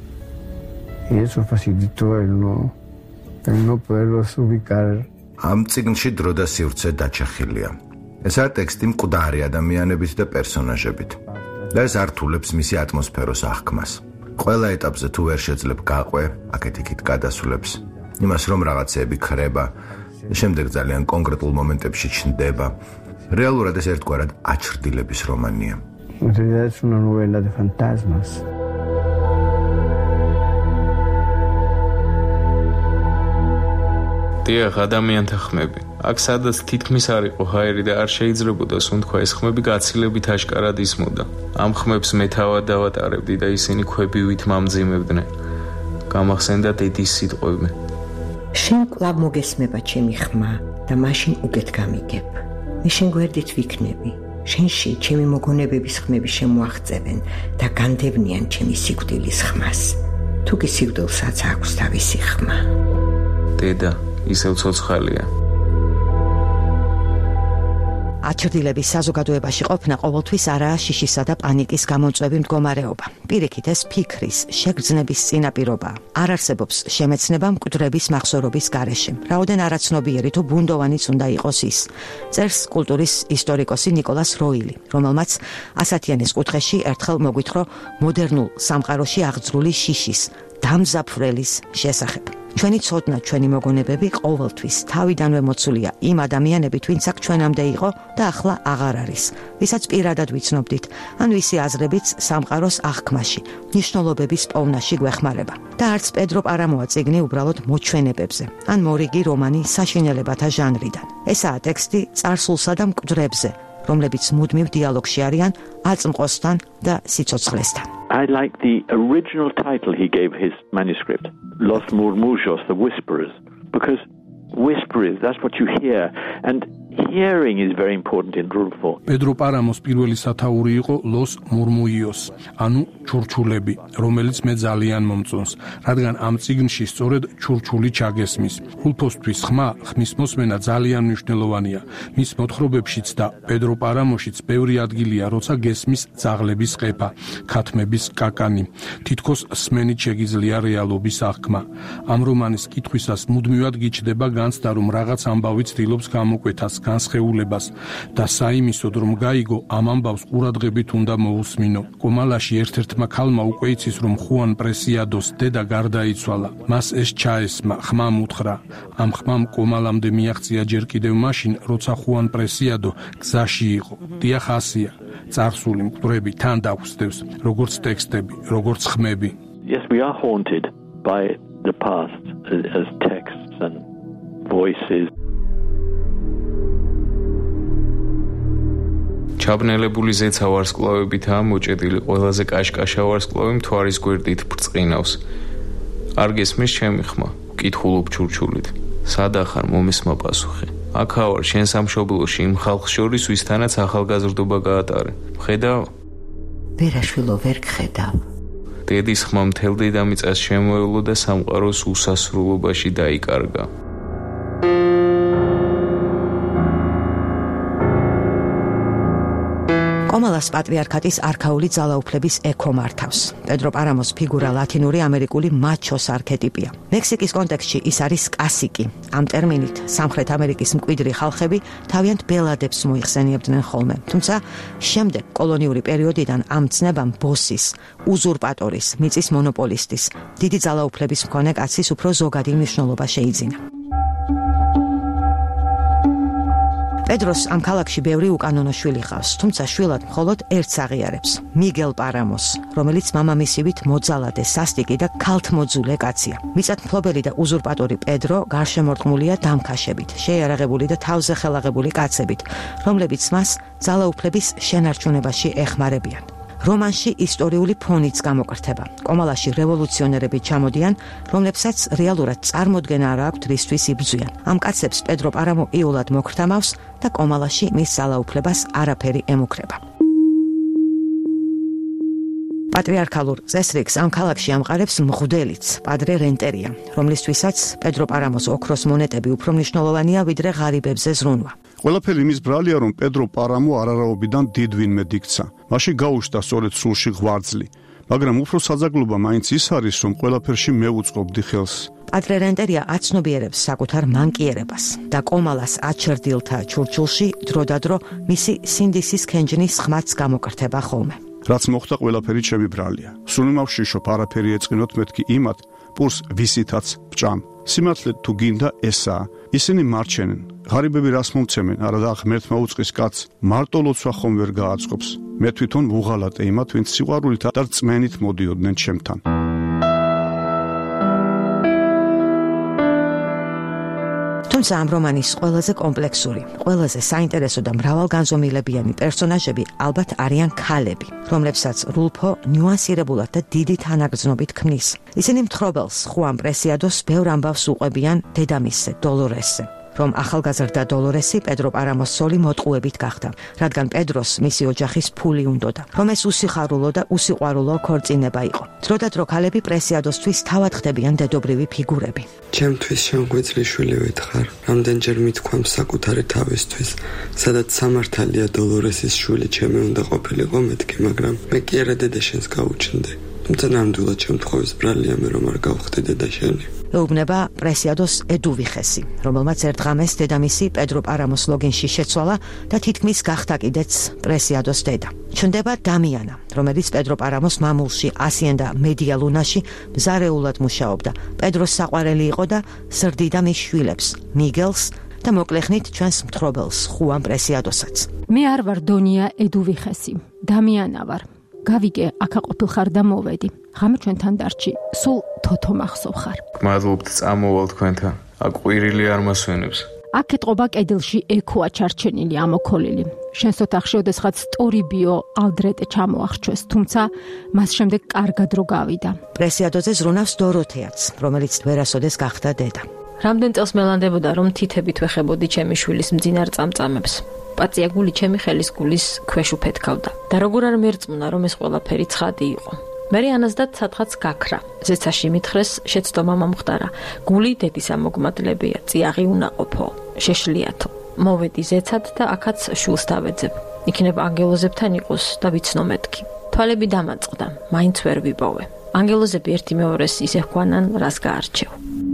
y eso facilitó el no poderlos ubicar. ამ წიგნში დრო და სივრცე დაჩახილია. ესაა ტექსტი მკვდარი ადამიანებით და პერსონაჟებით და ეს ართულებს მისი ატმოსფეროს აღქმას. ყველა ეტაპზე თუ ვერ შეძლებ გაყვე, აქეთ-იქით გადასულებს, იმას რომ რაღაცეები ქრება, შემდეგ ძალიან კონკრეტულ მომენტებში ჩნდება. რეალურად ეს ერთგვარად აჩრდილების რომანია. En realidad es una novela de fantasmas. დიახ, ადამიანთა ხმები. აქ სადაც თითქმის არ იყო ჰაერი და არ შეიძლებოდა სუნთქვა, ეს ხმები გაცილებით აშკარად ისმოდა. ამ ხმებს მე თავად დავატარებდი და ისინი ქვებივით მამძიმებდნენ. გამახსენდა დედის სიტყვები. შენ კლავ მოგესმება ჩემი ხმა და მაშინ უკეთ გამიგებ. მე შენ გვერდით ვიქნები. შენში ჩემი მოგონებების ხმები შემოაღწევენ და განდევნიან ჩემი სიკვდილის ხმას. თუ კი სიკვდილსაც აქვს თავისი ხმა. დედა ისევ ცოცხალია. აჩრდილების საზოგადოებაში ყოფნა ყოველთვის არაა შიშისა და პანიკის გამომწვევი მდგომარეობა. პირიქით, ეს ფიქრის, შეგრძნების წინაპირობაა. არ არსებობს შემეცნება მკვდრების მახსოვრობის გარეშე. რაოდენ არაცნობიერი თუ ბუნდოვანიც უნდა იყოს ის. წერს კულტურის ისტორიკოსი ნიკოლას როილი, რომელმაც ასათიანის კუთხეში ერთხელ მოგვითხრა მოდერნულ სამყაროში აღძრული შიშის, დამზაფრელის შესახებ. ჩვენი ცოდნა, ჩვენი მოგონებები ყოველთვის თავიდანვე მოცულია იმ ადამიანებით, ვინც აქ ჩვენამდე იყო და ახლა აღარ არის, ვისაც პირადად ვიცნობდით, ან ვისი აზრებიც სამყაროს აღქმაში, მნიშვნელობების პოვნაში გვეხმარება. და არც პედრო პარამოა წიგნი უბრალოდ მოჩვენებებზე, ან მორიგი რომანი საშინელებათა ჟანრიდან. ესაა ტექსტი წარსულსა და მკვდრებზე, რომლებიც მუდმივ დიალოგში არიან აწმყოსთან და სიცოცხლესთან. I like the original title he gave his manuscript, Los Murmullos, the Whisperers, because whisperers, that's what you hear, and hearing is very important in Rulfo. პედრო პარამოს პირველი სათაური იყო Los Murmullos, ანუ ჩურჩულები, რომელიც მე ძალიან მომწონს, რადგან ამ წიგნში სწორედ ჩურჩული ჩაგესმის. რულფოსთვის ხმის მოსმენა ძალიან მნიშვნელოვანია. მის მოთხრობებშიც და პედრო პარამოშიც ბევრი ადგილია, როცა გესმის ძაღლების ყეფა, ქათმების კაკანი. თითქოს სმენით შეგიძლია რეალობის აღქმა. ამ რომანის კითხვისას მუდმივად გიჩდება განცდა, რომ რაღაც ამბავი ცდილობს გამოკვეთას, განსხეულებას და საიმისოდ რომ გაიგო ამ ამბავს ყურადღებით უნდა მოусმინო. კომალაში ერთ-ერთმა ქალმა უკვე იცის რომ ხუან პრესიადოს დედა გარდაიცვალა. მას ეს ჩაესმა, ხმამ უთხრა. ამ ხმამ კომალამდე მიაღწია ჯერ კიდევ მაშინ, როცა ხუან პრესიადო გზაში იყო. დიახ, ასია. წარსული მკვდრები თან დაგვსდევს, როგორც ტექსტები, როგორც ხმები. Yes, we are haunted by the past as texts and voices. ჩაბნელებული ზეცა ვარსკვლავებითაა მოჭედილი, ყველაზე კაშკაშა ვარსკვლავი მთვარის გვერდით ბრწყინავს. არ გესმის ჩემი ხმა, კითხულობ ჩურჩულით. სადა ხარ მომესმა პასუხი. აქა ვარ შენ სამშობლოში იმ ხალხს შორის, ვისთანაც ახალგაზრდობა გაატარე. ხედავ? ვერაშვილო ვერ გხედავ. დედის ხმა მთელ დედამიწას შემოევლო და სამყაროს უსასრულობაში დაიკარგა. კომალას პატრიარქატის არქაული ძალაუფლების ექო მართავს. პედრო პარამოს ფიგურა ლათინური ამერიკული მაჩოს არქეტიპია. მექსიკის კონტექსტში ის არის კასიკი. ამ ტერმინით სამხრეთ ამერიკის მკვიდრი ხალხები თავიანთ ბელადებს მოიხსენიებდნენ ხოლმე. თუმცა შემდეგ კოლონიური პერიოდიდან ამ ცნებამ ბოსის, უზურპატორის, მიწის მონოპოლისტის, დიდი ძალაუფლების მქონე კაცის უფრო ზოგადი მნიშვნელობა შეიძინა. პედროს ამ ქალაქში ბევრი უკანონო შვილი ჰყავს, თუმცა შვილად მხოლოდ ერთს აღიარებს, მიგელ პარამოს, რომელიც მამამისივით მოძალადე, სასტიკი და ქალთმოძულე კაცია. მიწათმფლობელი და უზურპატორი პედრო გარშემორტყმულია დამქაშებით, შეიარაღებული და თავზე ხელაღებული კაცებით, რომლებიც მას ძალაუფლების შენარჩუნებაში ეხმარებიან. რომანში ისტორიული ფონიც გამოკრთება. კომალაში რევოლუციონერები ჩამოდიან, რომლებსაც რეალურად წარმოდგენა არ აქვთ რისთვის იბრძვიან. ამ კაცებს პედრო პარამო იულად მოგრთამავს და კომალაში მის ძალაუფლებას არაფერი ემუქრება. პატრიარქალურ წესრიგს ამ ქალაქში ამყარებს მღვდელიც, პადრე რენტერია, რომლისთვისაც პედრო პარამოს ოქროს მონეტები უფრო მნიშვნელოვანია ვიდრე ღარიბებზე ზრუნვა. ყველაფერი იმის ბრალია, რომ პედრო პარამო არარაობიდან დიდ ვინმე იქცა. მაშინ გაუშვდა სწორედ სულში ღვაწლი, მაგრამ უფრო საძაგლობა მაინც ის არის, რომ ყველაფერში მე უწყობდი ხელს. პადრე რენტერია აცნობიერებს საკუთარ მანკიერებას და კომალას აჩერდილთა ჩურჩულში დროდადრო მისი სინდისის ქენჯნის ხმაც გამოკრთება ხოლმე. რაც მოხდა ყველაფერი ჩემი ბრალია. სულიმავ შიშობ არაფერი ეწყინოთ მეთქი იმათ, პურს ვისითაც ბჭამ. სიმართლე თუ გინდა ესაა. ისინი მარჩენენ. ღარიბები რას მომცემენ, არა და ღმერთმა უწყის კაცს მარტო ლოცვა ხომ ვერ გააწყობს. მე თვითონ ვუღალატე იმათ, ვინც სიყვარულით და რწმენით მოდიოდნენ ჩემთან. თუმცა ამ რომანის ყველაზე კომპლექსური, ყველაზე საინტერესო და მრავალგანზომილებიანი პერსონაჟები ალბათ არიან ქალები, რომლებსაც რულფო ნიუანსირებულად და დიდი თანაგრძნობით ქმნის. ისინი მთხრობელს, ხუან პრესიადოს ბევრ ამბავს უყვებიან დედამისზე, დოლორესზე, რომ ახალგაზრდა დოლორესი პედრო პარამოს სოლი მოტყუებით გახდა, რადგან პედროს მისი ოჯახის ფული უნდოდა, რომ ეს უსიხარულო და უსიყვარულო ქორწინება იყო. დროდადრო ქალები პრესიადოსთვის თავად ხდებიან დედობრივი ფიგურები. ჩემთვის შემგვეძლი შვილი ვეთხარ, რამდენჯერ მithქვამ საკუთარი თავისთვის, სადაც სამართალია დოლორესის შვილი ჩემი უნდა ყოფილიყო მეთქი, მაგრამ მე კი არა დედა შენს გავუჩნდი. თუმცა ნამდვილად შემთხვევის ბრალია მე რომ არ გავხდი დედა შენი. ეუბნება პრესიადოს ედუვიხესი, რომელმაც ერთღამეს დედამისი პედრო პარამოს ლოგინში შეცვალა და თითქმის გახდა კიდეც პრესიადოს დედა. ჩნდება დამიანა, რომელიც პედრო პარამოს მამულში ასიენდა მედია ლუნაში მზარეულად მუშაობდა. პედროს საყვარელი იყო და ზრდიდა მის შვილებს, მიგელს და მოკლეხნით ჩვენს მთხრობელს, ხუან პრესიადოსაც. მე არ ვარ დონია ედუვიხესი, დამიანა ვარ. გავიგე, აქა ყოფილხარ და მოვედი. ღამე ჩვენთან დარჩი, სულ თოთო მახსოვ ხარ. მადლობთ, წამოვალ თქვენთან. აქ ყვირილი არ მასვენებს. აქ ეთყობა კედელში ექოა ჩარჩენილი ამოქოლილი. შენს ოთახში ოდესღაც სტორიბიო ალდრეტე ჩამოახჩვეს, თუმცა მას შემდეგ კარგად რო გავიდა. პრესიადოზე ზრუნავს დოროთეაც, რომელიც ვერასოდეს გახდა დედა. რამდენ წელს მელანდებოდა, რომ თითებით ვეხებოდი ჩემი შვილის მძინარ წამწამებს. პაწია გული ჩემი ხელის გულის ქვეშ უფეთქავდა. და როგორ არ მერწმუნა, რომ ეს ყველაფერი ცხადი იყო. მერე ანაზდად სადღაც გაქრა. ზეცაში მითხრეს, შეცდომა მომხდარა. გული დედის ამოგმადლებია, წიაღი უნაყოფო, შეშლიათო. მოვედი ზეცად და აქაც შულს დავეძებ. იქნებ ანგელოზებთან იყოს და ვიცნო მეთქი. თვალები დამაწყდა, მაინც ვერ ვიპოვე. ანგელოზები ერთი მეორეს ისე ჰქვანან, რას გაარჩევ.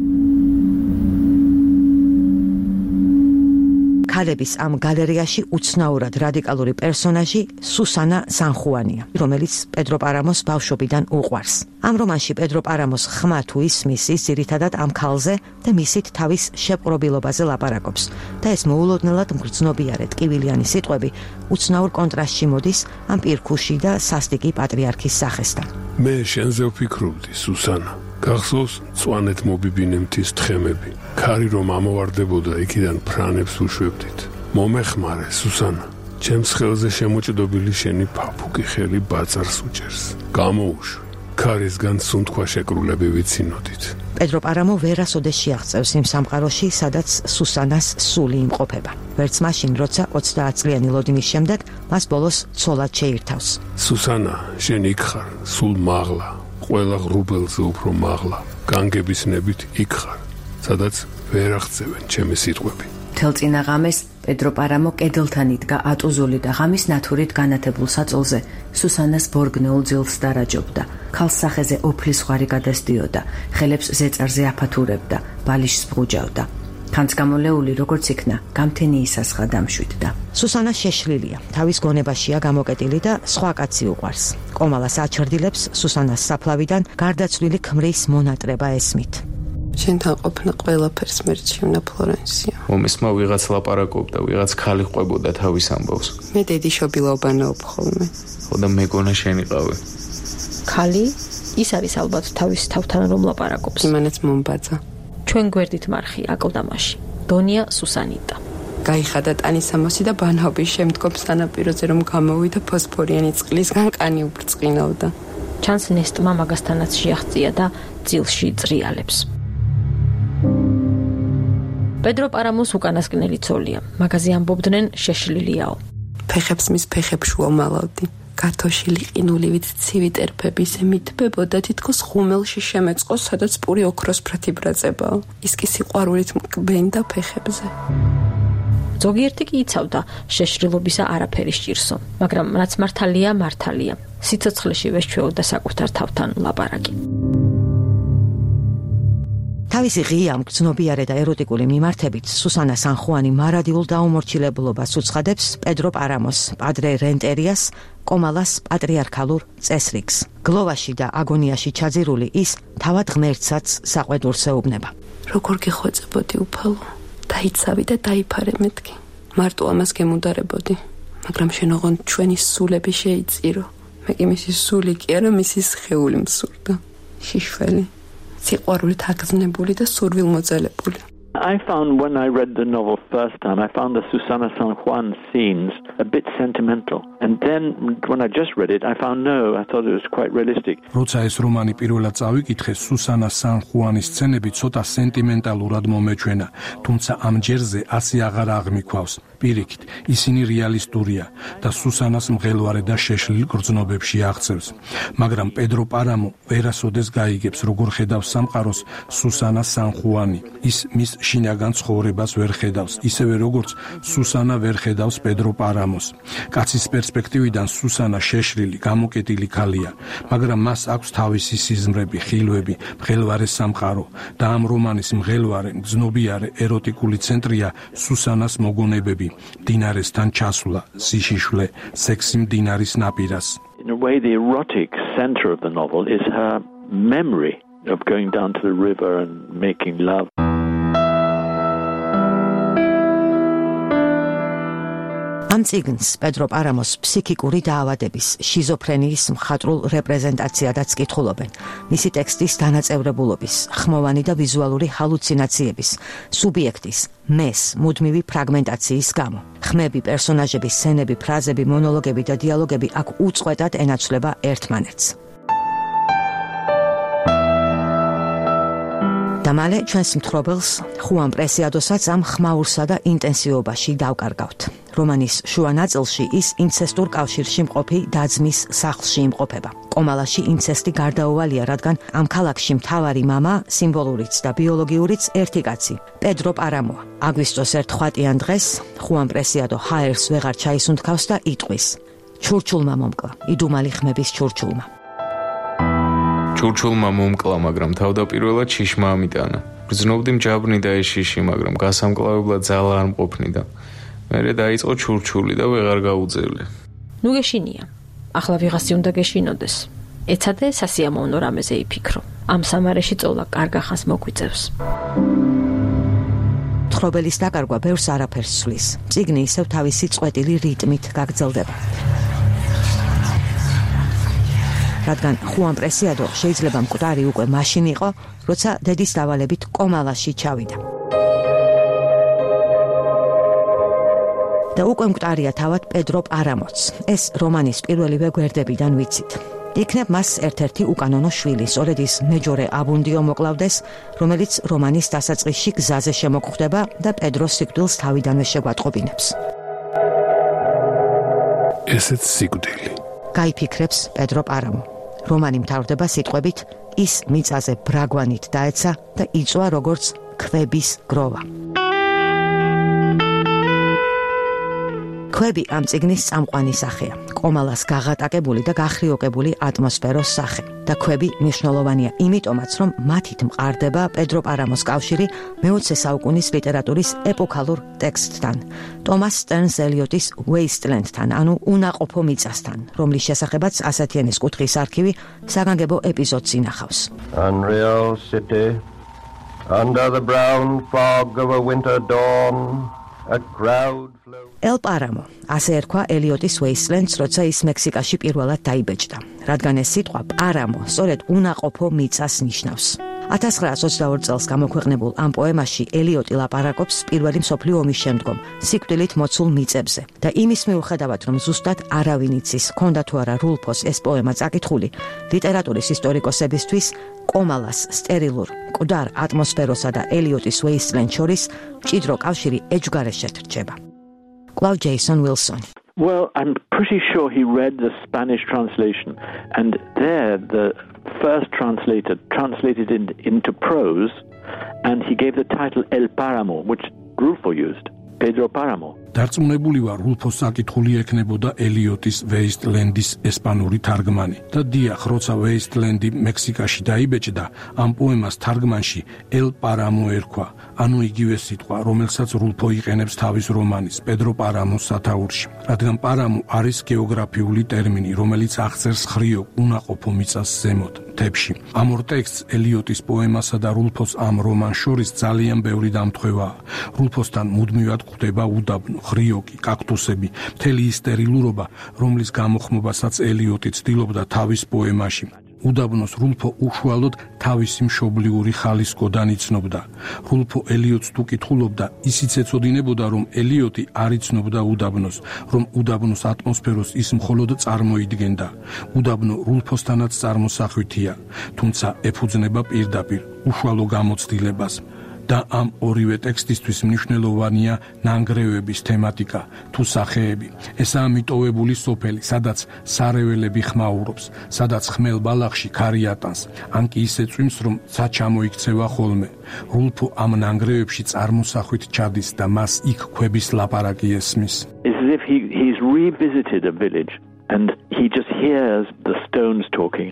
ქალების ამ გალერეაში უცნაურად რადიკალური პერსონაჟი სუსანა სანხუანია, რომელიც პედრო პარამოს ბავშვობიდან უყვარს. ამ რომანში პედრო პარამოს ხმა თუ ისმის, ის ძირითადად ამ ქალზე და მისით თავის შეპყრობილობაზე ლაპარაკობს და ეს მოულოდნელად მგრძნობიარე ტკივილიანი სიტყვები უცნაურ კონტრასტში მოდის ამ პირქუში და სასტიკი პატრიარქის სახესთან. მე შენზე ვფიქრობდი, სუსანა. გახსოვს მწვანეთ მობიბინე მთის თხემები. ქარი რომ ამოვარდებოდა, იქიდან ფრანებს უშვებდით. მომეხმარე, სუსანა. ჩემს ხელზე შემოჭდობილი შენი ფაფუკი ხელი ბაწარს უჭერს. გამოუშვი. ქარისგან სუნთქვა შეკრულები ვიცინოდით. პედრო პარამო ვერასოდეს შეაღწევს იმ სამყაროში, სადაც სუსანას სული იმყოფება. ვერც მაშინ, როცა 30 წლიანი ლოდინის შემდეგ მას ბოლოს ცოლად შეირთავს. სუსანა, შენ იქ ხარ, სულ მაღლა. ყველა ღრუბელზე უფრო მაღლა, განგების ნებით იქ ხარ, სადაც ვერ აღწევენ ჩემი სიტყვები. თელწინა ღამეს პედრო პარამო კედელთან იდგა ატუზული და ღამის ნათურით განათებულ საწოლზე სუსანას ბორგნეულ ძილს დარაჯობდა. ქალს სახეზე ოფლის ხვარი გადასდიოდა, ხელებს ზეწარზე აფათურებდა, ბალიშს ბღუჯავდა. ქანც გამოლეული როგორც იქნა, გამთენი ისასხა დამშვიდდა. სუსანა შეშლილია, თავის გონებაშია გამოკეტილი და სხვა კაცი უყვარს. კომალას აჩრდილებს სუსანას საფლავიდან გარდაცვლილი ქმრის მონატრება ესმით. შენთან ყოფნა ყველაფერს მერჩივნა ფლორენსია. მომესმა ვიღაც ლაპარაკობდა, ვიღაც ქალი ყვებოდა თავის ამბავს. მე დედი შობილაობანაობ ხოლმე. ხო და მეგონა შენიყავე. ქალი? ის არის ალბათ თავის თავთან რომ ლაპარაკობს. იმანაც მომბაძა. ჩვენ გვერდით მარხი აკლდამაში. დონია სუსანიტა. გაიხადა ტანისამოსი და ბანაობის შემდგომ სანაპიროზე რომ გამოვიდა ფოსფორიანი წყლისგან კანი უბრწყინავდა. ჩანს ნესტმა მაგასთანაც შეაღწია და ძილში წრიალებს. პედრო პარამოს უკანასკნელი ცოლია. მაგაზე ამბობდნენ შეშლილიაო. ფეხებს მის ფეხებში ვომალავდი. გათოშილი ყინულივით ცივი ტერფები ისე მითბებოდა, თითქოს ხუმელში შემეწყოს, სადაც პური ოქროსფრათი ბრაწებაო. ის კი სიყვარულით მკბენდა ფეხებზე. ზოგიერთი კი იცავდა შეშრილობისა არაფერი სჭირსო, მაგრამ რაც მართალია, სიცოცხლეში ვეშჩვეოდა საკუთარ თავთან ლაპარაკი. თავისი ღია მგრძნობიარე და ეროტიკული მიმართებით სუსანა სანხუანი მარადიულ დაუმორჩილებულობას უცხადებს პედრო პარამოს, პადრე რენტერიას, კომალას პატრიარქალურ წესრიგს. გლოვაში და აგონიაში ჩაძირული ის თავად ღმერთსაც საყვედურს ეუბნება. როგორ გეხვეწებოდი უფალო, დაიცავი და დაიფარე მეთქი. მარტო ამას გემუდარებოდი, მაგრამ შენ ოღონდ ჩვენი სულები შეიწირო. მე კი მისი სული კი არა, მისი სხეული მსურდა. შიშველი. სიყვარულით აგზნებული და სურვილმოძალებული. I found when I read the novel first time, I found the Susana San Juan scenes a bit sentimental. And then when I just read it, I found no, I thought it was quite realistic. როცა ეს რომანი პირველად წავიკითხე, სუსანა სან ხუანის სცენები ცოტა სენტიმენტალურად მომეჩვენა, თუმცა ამ ჯერზე ასე აღარ აღმიქვავს. პირიქით, ისინი რეალისტურია და სუსანას მღელვარე და შეშლილ გრძნობებში აღწევს. მაგრამ პედრო პარამო ვერასოდეს გაიგებს, როგორ ხედავს სამყაროს სუსანა სან ხუანი. ის მის შინაგან ცხოვრებას ვერ ხედავს, ისევე როგორც სუსანა ვერ ხედავს პედრო პარამოს. პარამოს. კაცის პერსპექტივიდან სუსანა შეშლილი, გამოკეტილი ქალია, მაგრამ მას აქვს თავისი სიზმრები, ხილვები, მღელვარე სამყარო და ამ რომანის მღელვარე, მგრძნობიარე ეროტიკული ცენტრია სუსანას მოგონებები, მდინარესთან ჩასვლა, სიშიშვლე, სექსი მდინარის ნაპირას. In a way, the erotic center of the novel is her memory of going down to the river and making love. ამ წიგნს პედრო პარამოს ფსიქიკური დაავადების, შიზოფრენიის მხატვრულ რეპრეზენტაციადაც კითხულობენ. მისი ტექსტის დანაწევრებულობის, ხმოვანი და ვიზუალური ჰალუცინაციების, სუბიექტის, მეს, მუდმივი ფრაგმენტაციის გამო. ხმები, პერსონაჟები, სცენები, ფრაზები, მონოლოგები და დიალოგები აქ უწყვეტად ენაცვლება ერთმანეთს. და მალე ჩვენს მთხრობელს ხუან პრესიადოსაც ამ ხმაურსა და ინტენსივობაში დავკარგავთ. რომანის შუა ნაწილში ის ინცესტურ კავშირში მყოფი დაძმის სახლში იმყოფება. კომალაში ინცესტი გარდაუვალია, რადგან ამ ქალაქში მთავარი მამა, სიმბოლურიც და ბიოლოგიურიც ერთი კაცი, პედრო პარამოა. აგვისტოს ერთ ხვატიან დღეს ხუან პრესიადო ჰაერს ვეღარ ჩაისუნთქავს და იტყვის: ჩურჩულმა მომკლა, იდუმალი ხმების ჩურჩულმა. ჩურჩულმა მომკლა, მაგრამ თავდაპირველად შიშმა ამიტანა. გრძნობდი მჯაბრნი და ეშიში, მაგრამ გასამკლავებლად ძალა არ მყოფნი და მერე დაიწყო ჩურჩული და ვეღარ გაუძევლე. ნუ გეშინია. ახლა ვიღასი უნდა გეშინოდეს. ეცადე სასიამოვნო რამეზე იფიქრო. ამ სამარეში წოლა კარგახანს მოგვიწევს. მთხრობელის დაკარგვა ბევრს არაფერს სვლის. წიგნი ისევ თავისი წყვეტილი რიტმით გაგრძელდება. რადგან ხუან პრესიადო შეიძლება მკვდარი უკვე მაშინ იყო, როცა დედის დავალებით კომალაში ჩავიდა. და უკვე მკვდარია თავად პედრო პარამოც. ეს რომანის პირველივე გვერდებიდან ვიცით. იქნებ მას ერთ-ერთი უკანონო შვილი, სწორედ ის მეჯორე აბუნდიო მოკლავდეს, რომელიც რომანის დასაწყისში გზაზე შემოგვხვდება და პედროს სიკვდილს თავიდანვე შეგვატყობინებს. ესეც სიკვდილი. გაიფიქრებს პედრო პარამო. რომანი მთავრდება სიტყვებით ის მიწაზე ბრაგვანით დაეცა და იწვა როგორც ქვების გროვა. ქვები ამ წიგნის წამყვანი სახეა, კომალას გაღატაკებული და გახრიოკებული ატმოსფეროს სახე და ქვები მნიშვნელოვანია იმიტომაც, რომ მათით მყარდება პედრო პარამოს კავშირი მე-20 საუკუნის ლიტერატურის ეპოქალურ ტექსტთან, ტომას სტერნს ელიოტის Wasteland-თან, ანუ უნაყოფო მიწასთან, რომლის შესახებაც ასათიანის კუთხის არქივი საგანგებო ეპიზოდს ინახავს. Unreal city, under the brown fog of a winter dawn, a crowd ელ პარამო, ასე ერქვა ელიოტის Wastelands, როცა ის მექსიკაში პირველად დაიბეჭდა. რადგან ეს სიტყვა პარამო სწორედ უნაყოფო მიწას ნიშნავს. 1922 წელს გამოქვეყნებულ ამ პოემაში ელიოტი ლაპარაკობს პირველი მსოფლიო ომის შემდგომ სიკვდილით მოცულ მიწებზე და იმის მიუხედავად, რომ ზუსტად არავინ იცის, ჰქონდა თუ არა რულფოს ეს პოემა წაკითხული, ლიტერატურის ისტორიკოსებისთვის კომალას სტერილურ მკვდარ ატმოსფეროსა და ელიოტის Wasteland შორის მჭიდრო კავშირი ეჯგარეშეთ რჩება. Cloud Jason Wilson. Well, I'm pretty sure he read the Spanish translation, and there the first translator translated it into prose, and he gave the title El Páramo, which Rulfo used, Pedro Páramo. დარწმუნებული ვარ, რულფოს საკითხული ექნებოდა ელიოტის Wasteland-ის ესპანური თარგმანი. და დიახ, როცა Wasteland-ი მექსიკაში დაიბეჭდა, ამ პოემას თარგმანში El Páramo ერქვა, ანუ იგივე სიტყვა, რომელსაც რულფო იყენებს თავის რომანის პედრო პარამოს სათაურში. რადგან პარამო არის გეოგრაფიული ტერმინი, რომელიც აღწერს ხრიოკ უნაყოფო მიწას ზემოთ, მთებში. ამ ორ ტექსტს ელიოტის პოემასა და რულფოს ამ რომანს შორის ძალიან ბევრი დამთხვევაა. რულფოსთან მუდმივად გვხვდება უდაბნო, ხრიოკი, კაქტუსები, მთელი ის სტერილურობა, რომლის გამოხმობასაც ელიოტი ცდილობდა თავის პოემაში. უდაბნოს რულფო უშუალოდ თავისი მშობლიური ხალისკოდან იცნობდა. რულფო ელიოტს თუ კითხულობდა, ისიც ეცოდინებოდა, რომ ელიოტი არ იცნობდა უდაბნოს, რომ უდაბნოს ატმოსფეროს ის მხოლოდ წარმოიდგენდა. უდაბნო რულფოსთანაც წარმოსახვითია, თუმცა ეფუძნება პირდაპირ უშუალო გამოცდილებას. და ამ ორივე ტექსტისთვის მნიშვნელოვანია ნანგრევების თემატიკა თუ სახეები. ესაა მიტოვებული სოფელი, სადაც სარეველები ხმაურობს, სადაც ხმელ ბალახში ქარი ატანს, ან კი ისე წვიმს, რომ ცა ჩამოიქცევა ხოლმე. რულფო ამ ნანგრევებში წარმოსახვით ჩადის და მას იქ ქვების ლაპარაკი ესმის. It's as if he's revisited a village and he just hears the stones talking.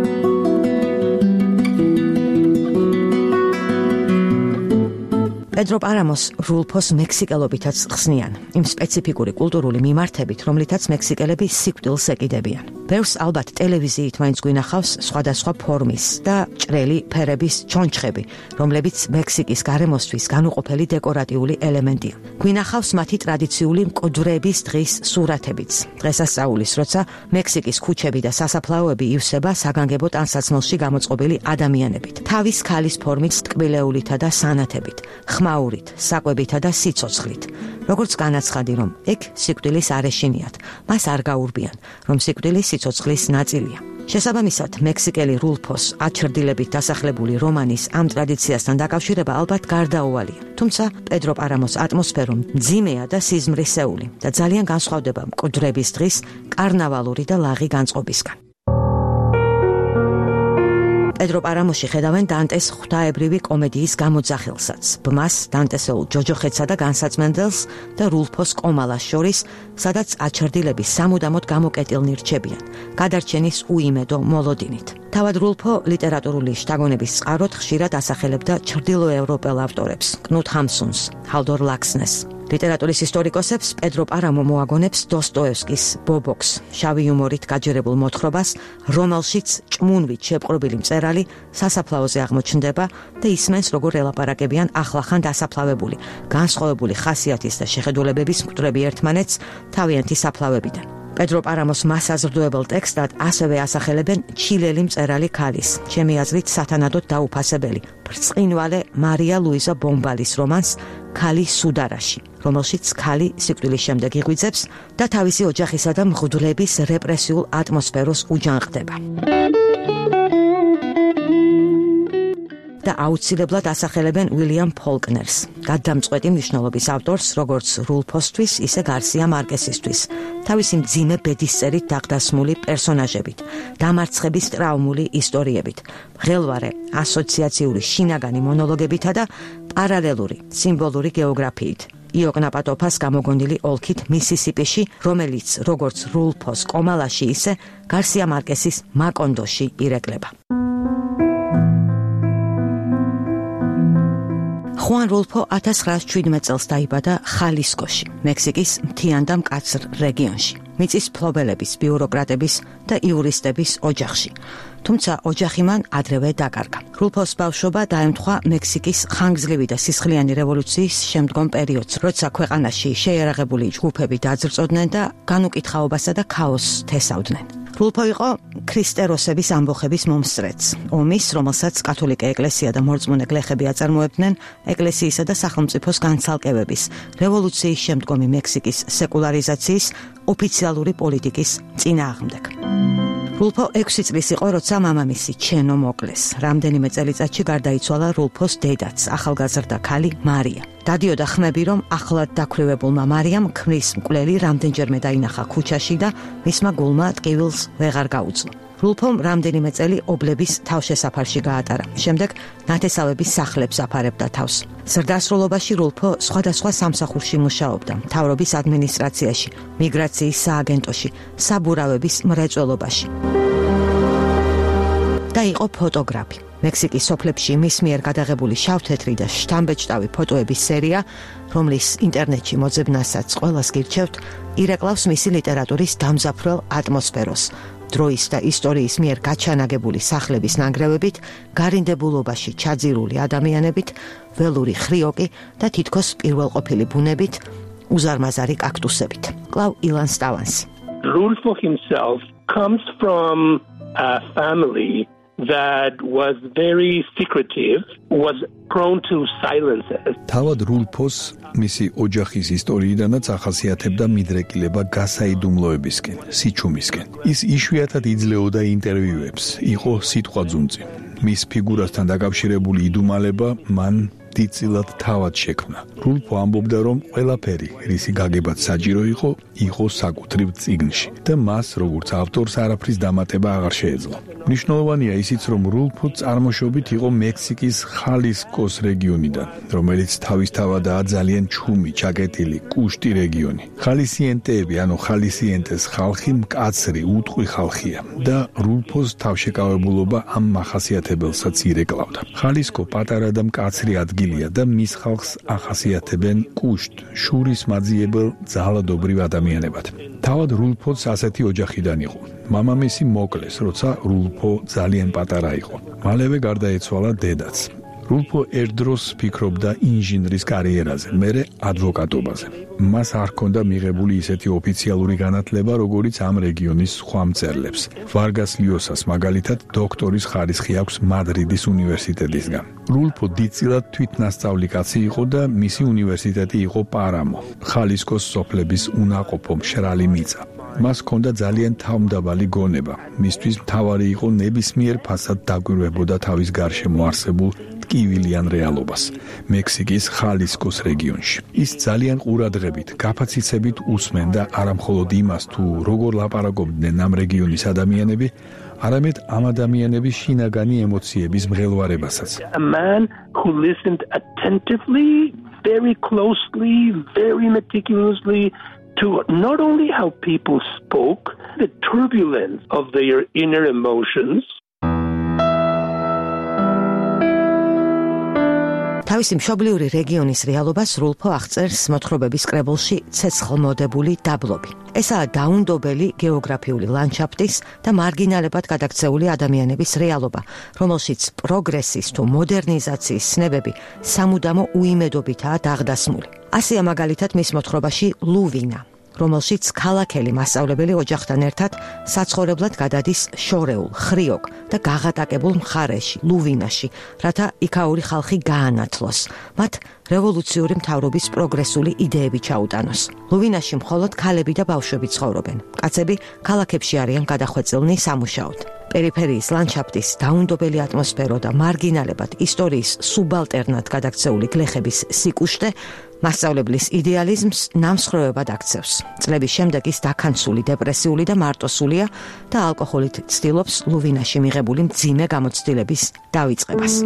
პედრო პარამოს რულფოს მექსიკელობითაც ხსნიან, იმ სპეციფიკური კულტურული მიმართებით, რომლითაც მექსიკელები სიკვდილს ეკიდებიან. ბევრს ალბათ ტელევიზიით მაინც გვინახავს სხვადასხვა ფორმის და ჭრელი ფერების ჩონჩხები, რომლებიც მექსიკის გარემოსთვის განუყოფელი დეკორატიული ელემენტია. გვინახავს მათი ტრადიციული მკვდრების დღის სურათებიც. დღესასწაულის, როცა მექსიკის ქუჩები და სასაფლაოები ივსება საგანგებო ტანსაცმელში გამოწყობილი ადამიანებით, თავის ქალის ფორმით, ტკბილეულითა და სანათებით, ხმაურით, საკვებითა და სიცოცხლით. როგორც განაცხადი, რომ ეგ სიკვდილის არეშინიათ, მას არ გაურბიან, რომ სიკვდილი სიცოცხლის ნაწილია. შესაბამისად, მექსიკელი რულფოს აჩრდილებით დასახლებული რომანის ამ ტრადიციასთან დაკავშირება ალბათ გარდაუვალია. თუმცა პედრო პარამოს ატმოსფერო მძიმეა და სიზმრისეული და ძალიან განსხვავდება მკვდრების დღის კარნავალური და ლაღი განწყობისგან. პედრო პარამოში ხედავენ დანტეს ღვთაებრივი კომედიის გამოძახილსაც, ბმას, დანტესეულ ჯოჯოხეთსა და განსაცმენდელს და რულფოს კომალას შორის, სადაც აჩრდილები სამუდამოდ გამოკეტილნი რჩებიან, გადარჩენის უიმედო მოლოდინით. თავად რულფო ლიტერატურული შთაგონების წყაროდ ხშირად ასახელებდა ჩრდილოევროპელ ავტორებს, კნუტ ჰამსუნს, ჰალდორ ლაქსნეს. ლიტერატურის ისტორიკოსებს პედრო პარამო მოაგონებს დოსტოევსკის ბობოქს, შავი იუმორით გაჯერებულ მოთხრობას, რომელშიც ჭმუნვით შეპყრობილი მწერალი სასაფლაოზე აღმოჩნდება და ისმენს, როგორ ელაპარაკებიან ახლახან დასაფლავებული, განსხვავებული ხასიათის და შეხედულებების მკვდრები ერთმანეთს თავიანთი საფლავებიდან. პედრო პარამოს მასაზრდოებელ ტექსტად ასევე ასახელებენ ჩილელი მწერალი ქალის, ჩემი აზრით სათანადოდ დაუფასებელი, ბრწყინვალე მარია ლუიზა ბომბალის რომანს ქალი სუდარაში, რომელშიც ქალი სიკვდილის შემდეგ იღვიძებს და თავისი ოჯახისა და მღვდლების რეპრესიულ ატმოსფეროს უჯანყდება. და აუცილებლად ასახელებენ უილიამ ფოლკნერს, გადამწყვეტი მნიშვნელობის ავტორს, როგორც რულფოსთვის, ისე გარსია მარკესისთვის, თავისი მძიმე ბედისწერით დაღდასმული პერსონაჟებით, დამარცხების ტრაუმული ისტორიებით, მღელვარე ასოციაციური შინაგანი მონოლოგებითა და პარალელური სიმბოლური გეოგრაფიით. იოკნაპატოფას გამოგონილი ოლქით მისისიპიში, რომელიც როგორც რულფოს კომალაში, ისე გარსია მარკესის მაკონდოში ირეკლება. ხუან რულფო 1917 წელს დაიბადა ხალისკოში, მექსიკის მთიან და მკაცრ რეგიონში, მიწის ფლობელების, ბიუროკრატების და იურისტების ოჯახში. თუმცა ოჯახი მან ადრევე დაკარგა. რულფოს ბავშვობა დაემთხვა მექსიკის ხანგრძლივი და სისხლიანი რევოლუციის შემდგომ პერიოდს, როცა ქვეყანაში შეიარაღებული ჯგუფები დაძრწოდნენ და განუკითხაობასა და ქაოსს თესავდნენ. რულფო იყო ქრისტეროსების ამბოხების მომსწრეც, ომის, რომელსაც კათოლიკე ეკლესია და მორწმუნე გლეხები აწარმოებდნენ ეკლესიისა და სახელმწიფოს განცალკევების, რევოლუციის შემდგომი მექსიკის სეკულარიზაციის, ოფიციალური პოლიტიკის წინააღმდეგ. რულფო 6 წლის იყო, როცა მამამისი ჩენო მოკლეს. რამდენიმე წელიწადში გარდაიცვალა რულფოს დედაც, ახალგაზრდა ქალი მარია. დადიოდა ხმები, რომ ახლად დაქვრივებულმა მარიამ ქმრის მკვლელი რამდენჯერმე დაინახა ქუჩაში და მისმა გულმა ტკივილს ვეღარ გაუძლო. რულფომ რამდენიმე წელი ობლების თავშესაფარში გაატარა. შემდეგ ნათესავების სახლებს აფარებდა თავს. ზრდასრულობაში რულფო სხვადასხვა სამსახურში მუშაობდა, მთავრობის ადმინისტრაციაში, მიგრაციის სააგენტოში, საბურავების მრეწველობაში. და იყო ფოტოგრაფი. მექსიკის სოფლებში მის მიერ გადაღებული შავ-თეთრი და შთამბეჭდავი ფოტოების სერია, რომლის ინტერნეტში მოძებნასაც ყველას გირჩევთ, ირეკლავს მისი ლიტერატურის დამზაფრველ ატმოსფეროს. დროის და ისტორიის მიერ გაჩანაგებული სახლების ნანგრევებით, გარინდებულობაში ჩაძირული ადამიანებით, ველური ხრიოკი და თითქოს პირველყოფილი ბუნებით, უზარმაზარი კაქტუსებით. კლავ ილან სტავანსი. Rulfo himself comes from a family that was very secretive, was prone to silences. თავად რულფოს მისი ოჯახის ისტორიიდანაც ახასიათებდა მიდრეკილება გასაიდუმლოებისკენ, სიჩუმისკენ. ის იშვიათად იძლეოდა ინტერვიუებს, იყო სიტყვაძუნწი. მის ფიგურასთან დაკავშირებული იდუმალება მან დიდწილად თავად შექმნა. რულფო ამბობდა, რომ ყველაფერი, რისი გაგებაც საჭირო იყო საკუთრივ წიგნში და მას, როგორც ავტორს, არაფრის დამატება აღარ შეეძლო. მნიშვნელოვანია ისიც, რომ რულფო წარმოშობით იყო მექსიკის ხალისკოს რეგიონიდან, რომელიც თავისთავადაა ძალიან ჩუმი, ჩაკეტილი, კუშტი რეგიონი. ხალისიენტეები, ანუ ხალისიენტეს ხალხი მკაცრი, უტყვი ხალხია და რულფოს თავშეკავებულობა ამ მახასიათებელსაც ირეკლავდა. ხალისკო პატარა და მკაცრი ადგილია და მის ხალხს ახასიათებენ კუშტ, შურის მაძიებელ ძალადობრივ ადამიანებად. თავად რულფოც ასეთი ოჯახიდან იყო. მამამისი მოკლეს, როცა რულფო ძალიან პატარა იყო. მალევე გარდაეცვალა დედაც. რულფო ერთდროს ფიქრობდა ინჟინრის კარიერაზე, მერე ადვოკატობაზე. მას არ ჰქონდა მიღებული ისეთი ოფიციალური განათლება, როგორიც ამ რეგიონის სხვა მწერლებს. ვარგას ლიოსას მაგალითად დოქტორის ხარისხი აქვს მადრიდის უნივერსიტეტისგან. რულფო დიდწილად თვითნასწავლი კაცი იყო და მისი უნივერსიტეტი იყო პარამო, ხალისკოს სოფლების უნაყოფო მშრალი მიწა. მას ჰქონდა ძალიან თავმდაბალი გონება. მისთვის მთავარი იყო ნებისმიერ ფასად დაგვირვებოდა თავის გარშემო არსებულ ტკივილიან რეალობას, მექსიკის ხალისკოს რეგიონში. ის ძალიან ყურადღებით, გაფაციცებით უსმენდა არამხოლოდ იმას, თუ როგორ ლაპარაკობდნენ ამ რეგიონის ადამიანები, არამედ ამ ადამიანების შინაგანი ემოციების მღელვარებასაც. A man who listened attentively, very closely, very meticulously to not only how people spoke, the turbulence of their inner emotions. თავისი მშობლიური რეგიონის რეალობას რულფო აღწერს მოთხრობების კრებულში ცეცხლმოდებული დაბლობი. ესაა დაუნდობელი გეოგრაფიული ლანდშაფტის და მარგინალებად გადაქცეული ადამიანების რეალობა, რომელშიც პროგრესის თუ მოდერნიზაციის ცნებები სამუდამო უიმედობითაა დაღდასმული. ასეა მაგალითად მის მოთხრობაში ლუვინა, რომელშიც ქალაქელი მასწავლებელი ოჯახთან ერთად საცხოვრებლად გადადის შორეულ, ხრიოკ და გაღატაკებულ მხარეში, ლუვინაში, რათა იქაური ხალხი გაანათლოს, მათ რევოლუციური მთავრობის პროგრესული იდეები ჩაუტანოს. ლუვინაში მხოლოდ ქალები და ბავშვები ცხოვრობენ. კაცები ქალაქებში არიან გადახვეწილნი სამუშაოდ. პერიფერიის ლანდშაფტის დაუნდობელი ატმოსფერო და მარგინალებად ისტორიის სუბალტერნად გადაქცეული გლეხების სიკუშტე მასწავლებლის იდეალიზმს ნამსხვრევებად აქცევს. წლების შემდეგ ის დაქანცული, დეპრესიული და მარტოსულია და ალკოჰოლით ცდილობს ლუვინაში მიღებული მძიმე გამოცდილების დავიწყებას.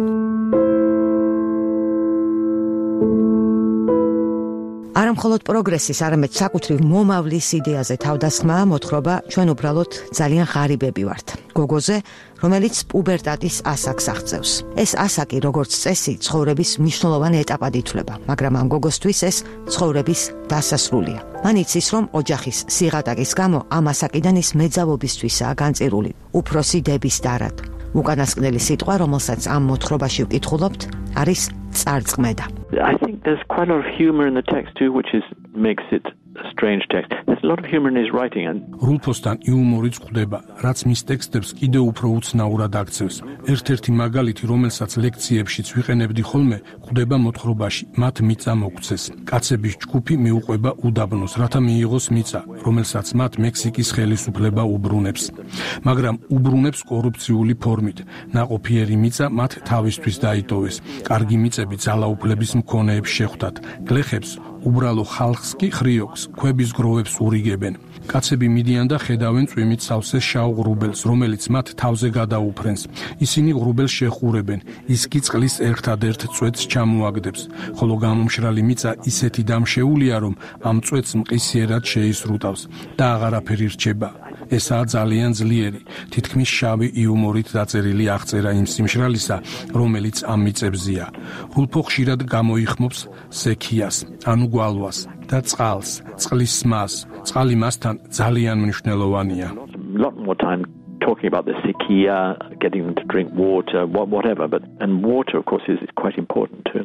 არამხოლოდ პროგრესის, არამედ საკუთრივ მომავლის იდეაზე თავდასხმაა მოთხრობა ჩვენ უბრალოდ ძალიან ღარიბები ვართ. გოგოზე, რომელიც პუბერტატის ასაკს აღწევს. ეს ასაკი, როგორც წესი, ცხოვრების მნიშვნელოვან ეტაპად ითვლება, მაგრამ ამ გოგოსთვის ეს ცხოვრების დასასრულია. მან იცის, რომ ოჯახის სიღატაკის გამო ამ ასაკიდან ის მეძავობისთვისაა განწირული, უფროსი დების დარად. უკანასკნელი სიტყვა, რომელსაც ამ მოთხრობაში ვკითხულობთ, არის წარწმედა. I think there's quite a lot of humor in the text too, which makes it a strange text. There's a lot of humor in his writing. რულფოსთან იუმორიც ხვდება, რაც მის ტექსტებს კიდევ უფრო უცნაურად აქცევს. ერთ-ერთი მაგალითი, რომელსაც ლექციებშიც ვიყენებდი ხოლმე, ხვდება მოთხრობაში, მათ მიწა მოგცეს. კაცების ჯგუფი მიუყვება უდაბნოს, რათა მიიღოს მიწა, რომელსაც მათ მექსიკის ხელისუფლება უბრუნებს. მაგრამ უბრუნებს კორუფციული ფორმით. ნაყოფიერი მიწა მათ თავისთვის დაიტოვეს. კარგი მიწები ძალაუფლების მქონეებს შეხვდათ. გლეხებს უბრალო ხალხს კი ხრიოქს, ქვების გროვებს ურიგებენ. კაცები მიდიან და ხედავენ წვიმით სავსე შავ ღრუბელს, რომელიც მათ თავზე გადაუფრენს. ისინი ღრუბელს შეხურებენ, ის კი წყლის ერთადერთ წვეთს ჩამოაგდებს, ხოლო გამომშრალი მიწა ისეთი დამშეულია, რომ ამ წვეთს მყისიერად შეისრუტავს და აღარაფერი რჩება. ესაა ძალიან ძლიერი, თითქმის შავი იუმორით დაწერილი აღწერა იმ სიმშრალისა, რომელიც ამ მიწებზია. რულფო ხშირად გამოიხმობს სექიას, ანუ გვალვას და წყალს, წყლის მას. წყალი მასთან ძალიან მნიშვნელოვანია. Lot more time talking about the sequia, getting them to drink water, whatever, and water of course is quite important too.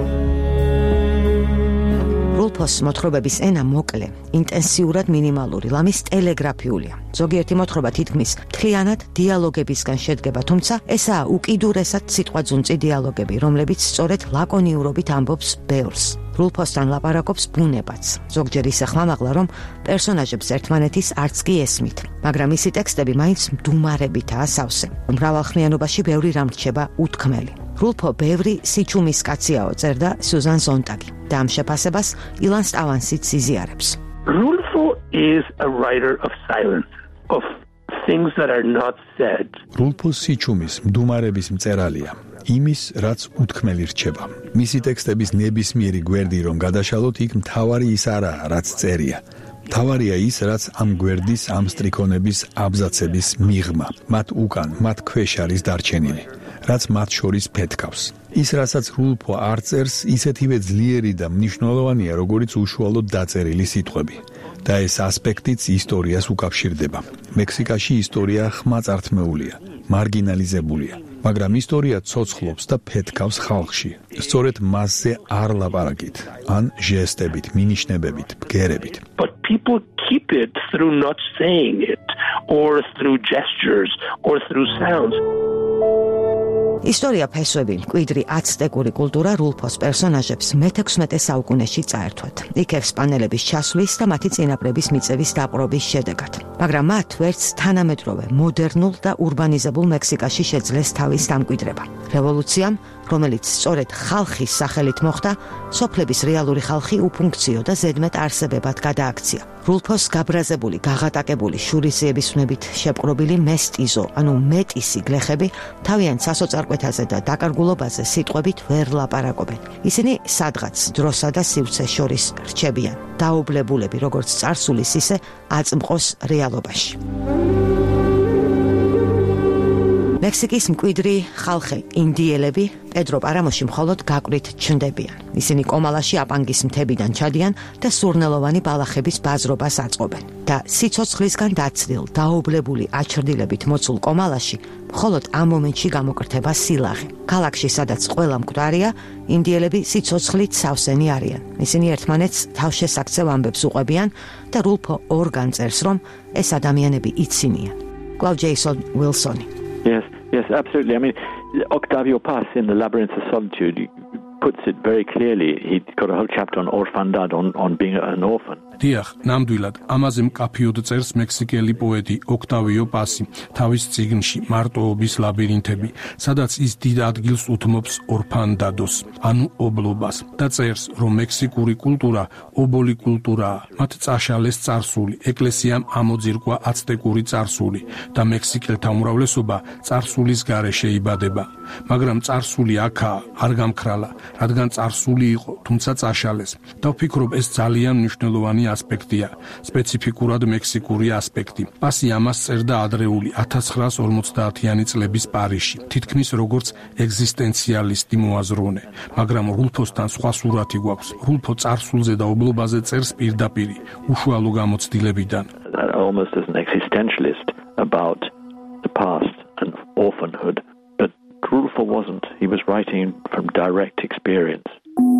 რულფოს მოთხრობების ენა მოკლე, ინტენსიურად მინიმალური, ლამის ტელეგრაფიულია. ზოგიერთი მოთხრობა თითქმის მთლიანად დიალოგებისგან შედგება, თუმცა ესაა უკიდურესად სიტყვაძუნწი დიალოგები, რომლებიც სწორედ ლაკონიურობით ამბობს ბევრს. რულფოსთან ლაპარაკობს ბუნებაც. ზოგჯერ ისე ხმამაღლა, რომ პერსონაჟებს ერთმანეთის არც კი ესმით, მაგრამ მისი ტექსტები მაინც მდუმარებითაა სავსე. მრავალხმიანობაში ბევრი რამ რჩება უთქმელი. რულფო ბევრი სიჩუმის კაციაო, წერდა სუზან ზონტაგი და ამ შეფასებას ილან სტავანსიც იზიარებს. Rulfo is a writer of silence, of things that are not said. რულფო სიჩუმის, მდუმარების მწერალია. იმის, რაც უთქმელი რჩება. მისი ტექსტების ნებისმიერი გვერდი რომ გადაშალოთ, იქ მთავარი ის არაა, რაც წერია. მთავარია ის, რაც ამ გვერდის ამ სტრიქონების აბზაცების მიღმა, მათ უკან, მათ ქვეშ არის დარჩენილი, რაც მათ შორის ფეთქავს. ის, რასაც რულფო არ წერს, ისეთივე ძლიერი და მნიშვნელოვანია, როგორც უშუალოდ დაწერილი სიტყვები. და ეს ასპექტიც ისტორიას უკავშირდება. მექსიკაში ისტორია ხმაწართმეულია, მარგინალიზებულია, მაგრამ ისტორია ცოცხლობს და ფეთქავს ხალხში. სწორედ მასზე არ ლაპარაკით, ან ჟესტებით, მინიშნებებით, ბგერებით. But people keep it through not saying it, or through gestures, or through sounds. ისტორია ფესვები, მკვიდრი აცტეკური კულტურა რულფოს პერსონაჟებს მე-16 საუკუნეში წაერთვათ. იქ ესპანელების ჩასვლის და მათი წინაპრების მიწების დაპყრობის შედეგად. მაგრამ მათ ვერც თანამედროვე, მოდერნულ და ურბანიზებულ მექსიკაში შეძლეს თავის დამკვიდრება. რევოლუციამ, რომელიც სწორედ ხალხის სახელით მოხდა, სოფლების რეალური ხალხი უფუნქციო და ზედმეტ არსებებად გადააქცია. რულფოს გაბრაზებული, გაღატაკებული შურისიების უნებით შეპყრობილი მესტიზო, ანუ მეტისი გლეხები თავიანთ სასოწარკვეთაზე და დაკარგულობაზე სიტყვებით ვერ ლაპარაკობენ. ისინი სადღაც დროსა და სივრცეს შორის რჩებიან, დაობლებულები როგორც წარსულის, ისე აწმყოს რეალობაში. მექსიკის მკვიდრი ხალხი, ინდიელები, პედრო პარამოში მხოლოდ გაკვრით ჩნდებიან. ისინი კომალაში აპანგის მთებიდან ჩადიან და სურნელოვანი ბალახების ბაზრობას აწყობენ. და სიცოცხლისგან დაცლილ, დაობლებული აჩრდილებით მოცულ კომალაში მხოლოდ ამ მომენტში გამოკრთება სილაღე. ქალაქში, სადაც ყველა მკვდარია, ინდიელები სიცოცხლით სავსენი არიან. ისინი ერთმანეთს თავშესაქცევ ამბებს უყვებიან და რულფო ორგან წერს, რომ ეს ადამიანები იცინიან. კლავ ჯეისონ უილსონი. Yes, absolutely. I mean, Octavio Paz in The Labyrinth of Solitude puts it very clearly. He got a whole chapter on orfandad, on being an orphan. დიახ, ნამდვილად, ამაზე მკაფიოდ წერს მექსიკელი პოეტი ოქტავიო პასი თავის წიგნში მარტოობის ლაბირინთები, სადაც ის დიდ ადგილს უთმობს ორფანდადოს, ანუ ობლობას, და წერს, რომ მექსიკური კულტურა ობოლი კულტურაა, მათ წაშალეს წარსული, ეკლესიამ ამოძირკვა აცტეკური წარსული და მექსიკელთა უმრავლესობა წარსულის გარეშე იბადება. მაგრამ წარსული აქაა, არ გამქრალა, რადგან წარსული იყო, თუმცა წაშალეს. და ვფიქრობ, ეს ძალიან მნიშვნელოვანი ასპექტია, სპეციფიკურად მექსიკური ასპექტი. პასი ამას წერდა ადრეული 1950-იანი წლების პარიზში, თითქმის როგორც ეგზისტენციალისტი მოაზროვნე, მაგრამ რულფოსთან სხვა სურათი გვაქვს. რულფო წარსულზე და ობლობაზე წერს პირდაპირ, უშუალო გამოცდილებიდან. Almost as an existentialist about the past and orphanhood, but Rulfo wasn't. He was writing from direct experience.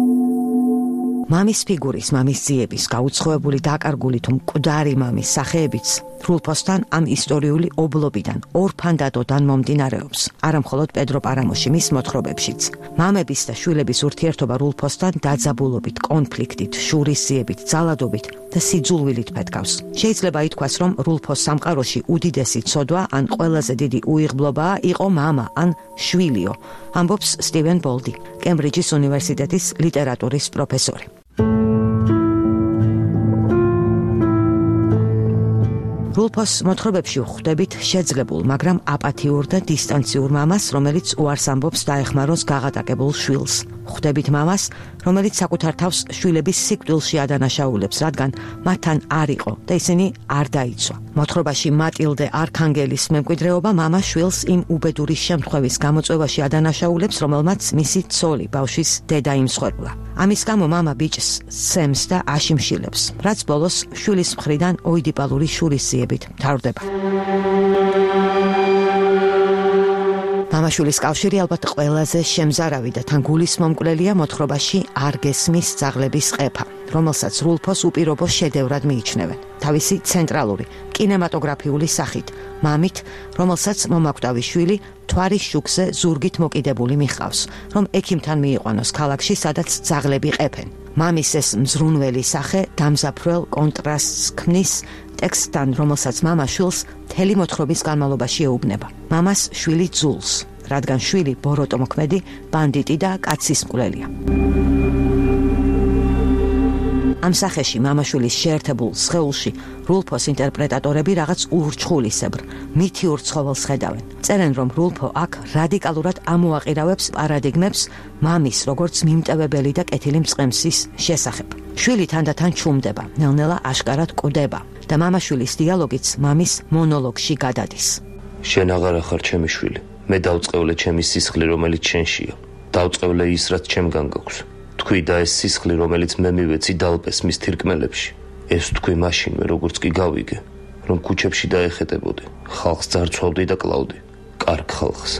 მამის ფიგურის, მამის ძიების, გაუცხოებული დაკარგული თუ მკვდარი მამის სახეებიც რულფოსთან ამ ისტორიული ობლობიდან, ორფანდადოდან მომდინარეობს. არა მხოლოდ პედრო პარამოში, მის მოთხრობებშიც. მამების და შვილების ურთიერთობა რულფოსთან დაძაბულობით, კონფლიქტით, შურისიებით, ძალადობით და სიძულვილით ფეთქავს. შეიძლება ითქვას, რომ რულფოს სამყაროში უდიდესი ცოდვა ან ყველაზე დიდი უიღბლობა იყო მამა ან შვილიო, ამბობს სტივენ ბოლდი, კემბრიჯის უნივერსიტეტის ლიტერატურის პროფესორი. რულფოს მოთხრობებში ვხვდებით შეძლებულ, მაგრამ აპათიურ და დისტანციურ მამას, რომელიც უარს ამბობს დაეხმაროს გაღატაკებულ შვილს. ვხვდებით მამას, რომელიც საკუთარ თავს შვილების სიკვდილში ადანაშაულებს, რადგან მათთან არ იყო და ისინი არ დაიცვა. მოთხრობაში მატილდე არქანგელის მემკვიდრეობა მამა შვილს იმ უბედური შემთხვევის გამოწვევაში ადანაშაულებს, რომელმაც მისი ცოლი, ბავშვის დედა იმსხვერპლა. ამის გამო მამა ბიჭს სცემს და აშიმშილებს, რაც ბოლოს შვილის მხრიდან ოიდიპალური შურისიებით მთავრდება. მამაშვილის კავშირი ალბათ ყველაზე შემზარავი და თან გულისმომკვლელია მოთხრობაში არ გესმის ძაღლების ყეფა, რომელსაც რულფოს უპირობო შედევრად მიიჩნევენ. თავისი ცენტრალური კინემატოგრაფიული სახით, მამით, რომელსაც მომაკვდავი შვილი თვარის შუქზე ზურგით მოკიდებული მიხავს, რომ ექიმთან მიიყვანოს ქალაქში, სადაც ძაღლები ყეფენ. მამის ეს მზრუნველი სახე დამზაფრველ კონტრასტს ქმნის ტექსტთან, რომელსაც მამა შვილს მთელი მოთხრობის განმავლობაში ეუბნება. მამას შვილი ძულს, რადგან შვილი ბოროტომოქმედი, ბანდიტი და კაცის მკვლელია. ამ სახეში მამაშვილის შეერთებულ სხეულში რულფოს ინტერპრეტატორები რაღაც ურჩხულისებრ, მითიურ ცხოველს ხედავენ. წერენ, რომ რულფო აქ რადიკალურად ამოაყირავებს პარადიგმებს მამის, როგორც მიმტევებელი და კეთილი მწყემსის შესახებ. შვილი თანდათან ჩუმდება, ნელ-ნელა აშკარად კვდება და მამაშვილის დიალოგიც მამის მონოლოგში გადადის. შენ აღარა ხარ ჩემი შვილი. მე დავწყევლე ჩემი სისხლი, რომელიც შენშია. დავწყევლე ის, რაც ჩემგან გაქვს. თქვი და ეს სისხლი, რომელიც მე მივეცი დალპეს მის თირკმელებში. ეს თქვი მაშინვე, როგორც კი გავიგე, რომ ქუჩებში დაეხეტებოდი, ხალხს ძარცვავდი და კლავდი. კარგ ხალხს.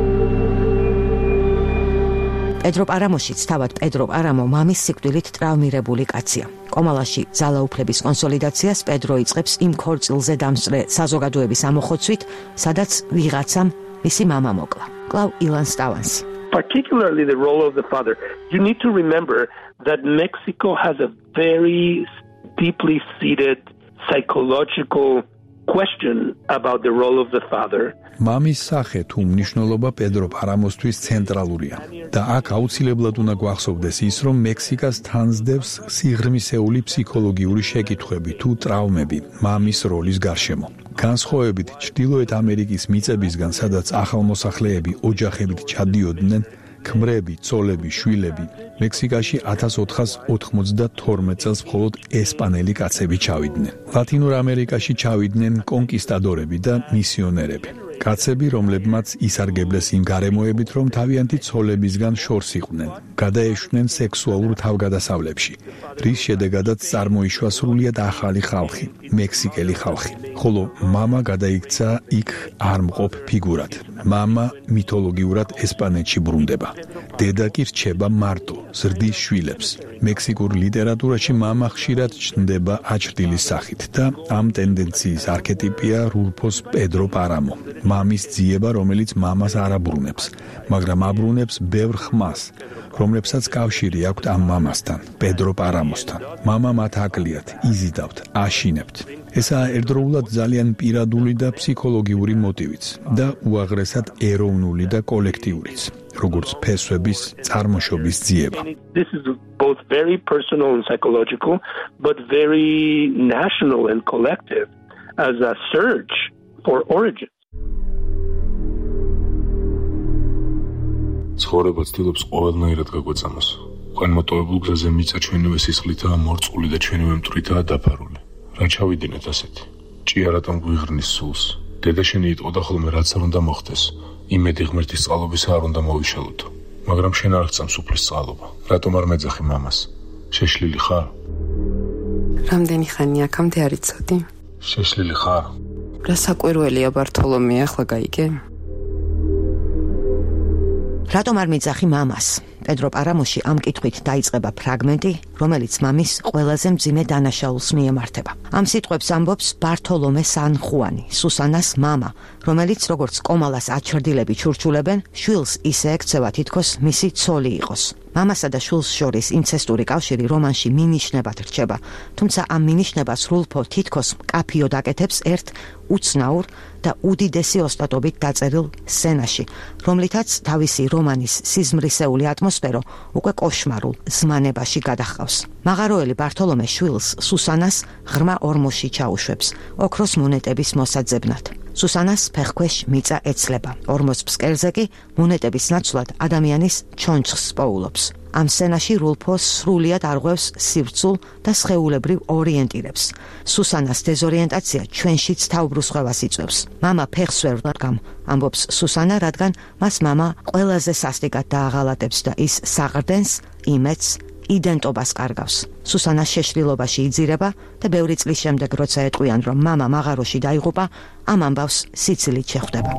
პედრო პარამოშიც თავად პედრო პარამო მამის სიკვდილით ტრავმირებული კაცია. კომალაში ძალაუფლების კონსოლიდაციას პედრო იწყებს იმ ქორწილზე დამსწრე საზოგადოების ამოხოცვით, სადაც ვიღაცამ მისი მამა მოკლა. კლავ ილან სტავანსი. Particularly the role of the father. You need to remember that Mexico has a very deeply seated psychological question about the role of the father. მამის სახე თუ მნიშვნელობა პედრო პარამოსთვის ცენტრალურია და აქ აუცილებლად უნდა გვახსოვდეს ის, რომ მექსიკას თანსდევს სიღრმისეული ფსიქოლოგიური შეკითხვები თუ ტრავმები მამის როლის გარშემო. განსხვავებით ჩრდილოეთ ამერიკის მიწებისგან, სადაც ახალმოსახლეები ოჯახებით ჩადიოდნენ, ქმრები, ცოლები, შვილები, მექსიკაში 1492 წელს მხოლოდ ესპანელი კაცები ჩავიდნენ. ლათინურ ამერიკაში ჩავიდნენ კონკისტადორები და მისიონერები. კაცები, რომლებმაც ისარგებლეს იმ გარემოებით, რომ თავიანთი ცოლებისგან შორს იყვნენ, გადაეშვნენ სექსუალურ თავგადასავლებში, რის შედეგადაც წარმოიშვა სრულიად ახალი ხალხი, მექსიკელი ხალხი. ხოლო მამა გადაიქცა იქ არ მყოფ ფიგურად. მამა მითოლოგიურად ესპანეთში ბრუნდება. დედა კი რჩება მარტო, ზრდის შვილებს. მექსიკურ ლიტერატურაში მამა ხშირად ჩნდება აჩრდილის სახით და ამ ტენდენციის არქეტიპია რულფოს პედრო პარამო. მამის ძიება, რომელიც მამას არ აბრუნებს, მაგრამ აბრუნებს ბევრ ხმას, რომლებსაც კავშირი აქვთ ამ მამასთან, პედრო პარამოსთან. მამა მათ აკლიათ, იზიდავთ, აშინებთ. ესაა ერთდროულად ძალიან პირადული და ფსიქოლოგიური მოტივიც და უაღრესად ეროვნული და კოლექტიურიც, როგორც ფესვების წარმოშობის ძიება. This is both very personal and psychological, but very national and collective as a search for origins. ცხოვრება ცდილობს ყველნაირად გაგვეწამოს. ყანმოტოვებულ გზაზე მიწა ჩვენივე სისხლითაა მორწყული და ჩვენივე მტვრითაა დაფარული. რა ჩავიდინეთ ასეთი? ჭია რატომ გვიღრნის სულს? დედა შენი იტყოდა ხოლმე, რაც არ უნდა მოხდეს, იმედი ღმერთის წყალობისა არ უნდა მოვიშალოთ. მაგრამ შენ არ გწამს უფლის წყალობა. რატომ არ მეძახი მამას? შეშლილი ხარ? რამდენი ხანია აქამდე არ იცოდი? შეშლილი ხარ? რა საკვირველია ბართოლომე, ახლა გაიგე? რატომ არ მიძახი მამას? პედრო პარამოში ამ კითხვით დაიწყება ფრაგმენტი, რომელიც მამის ყველაზე მძიმე დანაშაულს მიემართება. ამ სიტყვებს ამბობს ბართოლომე სან ხუანი, სუსანას მამა, რომელიც როგორც კომალას აჩრდილები ჩურჩულებენ, შვილს ისე ექცევა თითქოს მისი ცოლი იყოს. მამასა და შვილს შორის ინცესტური კავშირი რომანში მინიშნებად რჩება, თუმცა ამ მინიშნებას რულფო თითქოს მკაფიოდ აკეთებს ერთ უცნაურ და უდიდესი ოსტატობით დაწერილ სცენაში, რომლითაც თავისი რომანის სიზმრისეული ატმოსფერო უკვე კოშმარულ ზმანებაში გადახავს. მაღაროელი ბართოლომე შვილს სუსანას ღრმა ორმოში ჩაუშვებს, ოქროს მონეტების მოსაძებნად. სუსანას ფეხქვეშ მიწა ეცლება, ორმოს ფსკერზე კი მონეტების ნაცვლად ადამიანის ჩონჩხს პოულობს. ამ სცენაში რულფო სრულიად არღვევს სივრცულ და სხეულებრივ ორიენტირებს. სუსანას დეზორიენტაცია ჩვენშიც თავბრუსხვევას იწვევს. მამა ფეხს ვერ ვდგამ, ამბობს სუსანა, რადგან მას მამა ყველაზე სასტიკად დააღალატებს და ის საყრდენს, იმედს, იდენტობას კარგავს. სუსანა შეშლილობაში იძირება და ბევრი წლის შემდეგ, როცა ეტყვიან, რომ მამა მაღაროში დაიღუპა, ამ ამბავს სიცილით შეხვდება.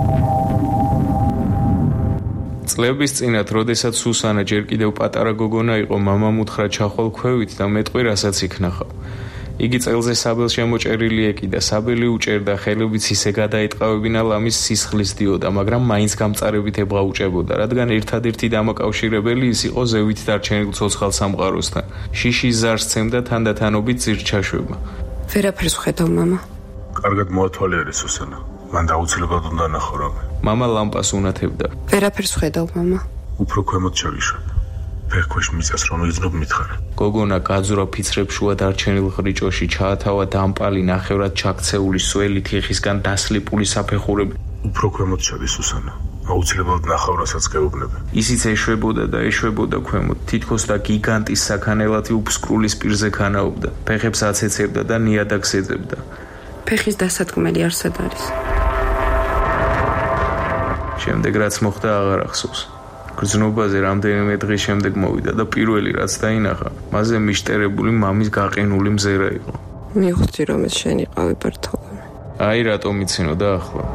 წლების წინათ, როდესაც სუსანა ჯერ კიდევ პატარა გოგონა იყო, მამამ უთხრა ჩახვალ ქვევით და მეტყვი რასაც იქნახავ. იგი წელზე საბელს შემოჭერილი ეკიდა, საბელი უჭერდა, ხელებით ისე გადაიტყავებინა ლამის სისხლის დიოდა, მაგრამ მაინც გამწარებით ებღაუჭებოდა, რადგან ერთადერთი დამაკავშირებელი ის იყო ზევით დარჩენილ ცოცხალ სამყაროსთან. შიშის ზარს ცემდა თანდათანობით ძირჩაშვება. ვერაფერს ვხედავ, მამა. კარგად მოათვალიერე, სუსანა. მან აუცილებლად უნდა ნახო რამე. მამა ლამპას უნათებდა. ვერაფერს ვხედავ, მამა. უფრო ქვემოთ ჩავიშვებ. ფეხქვეშ მიწას რომ იგრძნობ მითხარა. გოგონა გაძვრა ფიცრებს შუა დარჩენილ ხრიჭოში, ჩაათავა დამპალი, ნახევრად ჩაქცეული სველი, თიხისგან დასლიპული საფეხურები. უფრო ქვემოთ ჩადი, სუსანა. აუცილებლად ნახავ, რასაც გეუბნები. ისიც ეშვებოდა და ეშვებოდა ქვემოთ, თითქოს და გიგანტის საქანელათი უფსკრულის პირზე ქანაობდა. ფეხებს აცეცებდა და ნიადაგს ეძებდა. ფეხის დასადგმელი არსად არის. შემდეგ რაც მოხდა აღარ ახსოვს. გრძნობაზე რამდენიმე დღის შემდეგ მოვიდა და პირველი რაც დაინახა, მასზე მიშტერებული მამის გაყინული მზერა იყო. მივხვდი რომ ეს შენი ყავი ბართოლომე. აი რატომ იცინო და ახლა.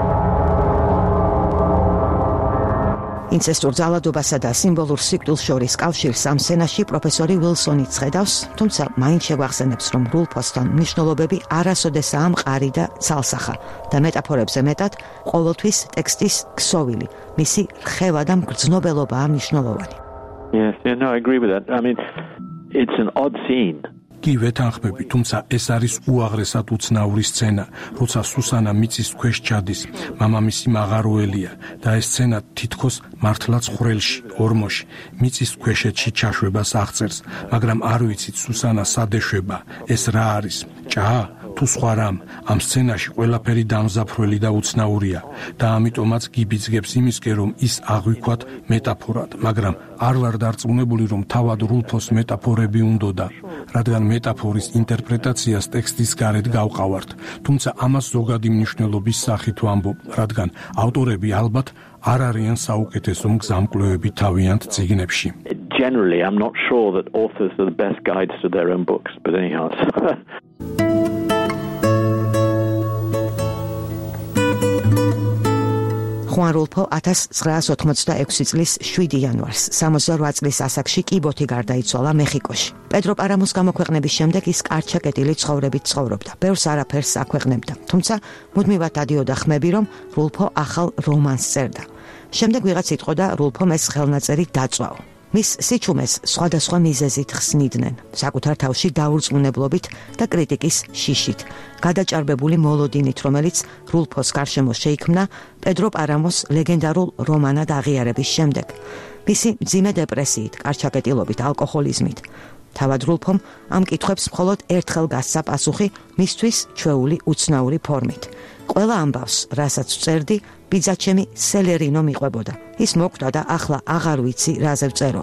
ინცესტურ ძალადობასა და სიმბოლურ სიკვდილს შორის კავშირს ამ სცენაში პროფესორი უილსონი ცხედავს, თუმცა მაინც შეგვახსენებს, რომ რულფოსთან მნიშვნელობები არასოდესაა მყარი და ცალსახა და მეტაფორებზე მეტად ყოველთვის ტექსტის ქსოვილი, მისი რხევა და მგრძნობელობაა მნიშვნელოვანი. Yes, no, I agree with that. I mean, it's an odd scene. კი ვეთანხმები, თუმცა ეს არის უაღრესად უცნაური სცენა, როცა სუსანა მიწის ქვეშ ჩადის, მამამისი მაღაროელია და ეს სცენა თითქოს მართლაც ხვრელში, ორმოში, მიწის ქვეშეთში ჩაშვებას აღწერს, მაგრამ არ ვიცით სუსანა სად ეშვება, ეს რა არის, ჭა? თუ სხვა რამ, ამ სცენაში ყველაფერი დამზაფრველი და უცნაურია და ამიტომაც გიბიძგებს იმისკენ, რომ ის აღვიქვათ მეტაფორად, მაგრამ არ ვარ დარწმუნებული, რომ თავად რულფოს მეტაფორები უნდოდა, რადგან მეტაფორის ინტერპრეტაციას ტექსტის გარეთ გავყავართ, თუმცა ამას ზოგადი მნიშვნელობის სახით ვამბობ, რადგან ავტორები ალბათ არ არიან საუკეთესო მგზამკვლევები თავიანთ წიგნებში. Generally, I'm not sure that authors are the best guides to their own books, but anyhow. ხუან რულფო 1986 წლის 7 იანვარს 68 წლის ასაკში კიბოთი გარდაიცვალა მეხიკოში. პედრო პარამოს გამოქვეყნების შემდეგ ის კარჩაკეტილი ცხოვრებით ცხოვრობდა. ბევრს არაფერს აქვეყნებდა, თუმცა მუდმივად დადიოდა ხმები, რომ რულფო ახალ რომანს წერდა. შემდეგ ვიღაც იტყოდა რულფომ ეს ხელნაწერი დაწვაო. მის სიჩუმეს სხვადასხვა მიზეზით ხსნიდნენ, საკუთარ თავში დაურწმუნებლობით და კრიტიკის შიშით, გადაჭარბებული მოლოდინით, რომელიც რულფოს გარშემო შეიქმნა პედრო პარამოს ლეგენდარულ რომანად აღიარების შემდეგ. მისი მძიმე დეპრესიით, კარჩაკეტილობით, ალკოჰოლიზმით. თავად რულფომ ამ კითხვებს მხოლოდ ერთხელ გასცა პასუხი მისთვის ჩვეული უცნაური ფორმით. ყველა ამბავს, რასაც წერდი, ბიძაჩემი სელერინო მიყვებოდა. ის მოკვდა და ახლა აღარ ვიცი რაზე ვწერო.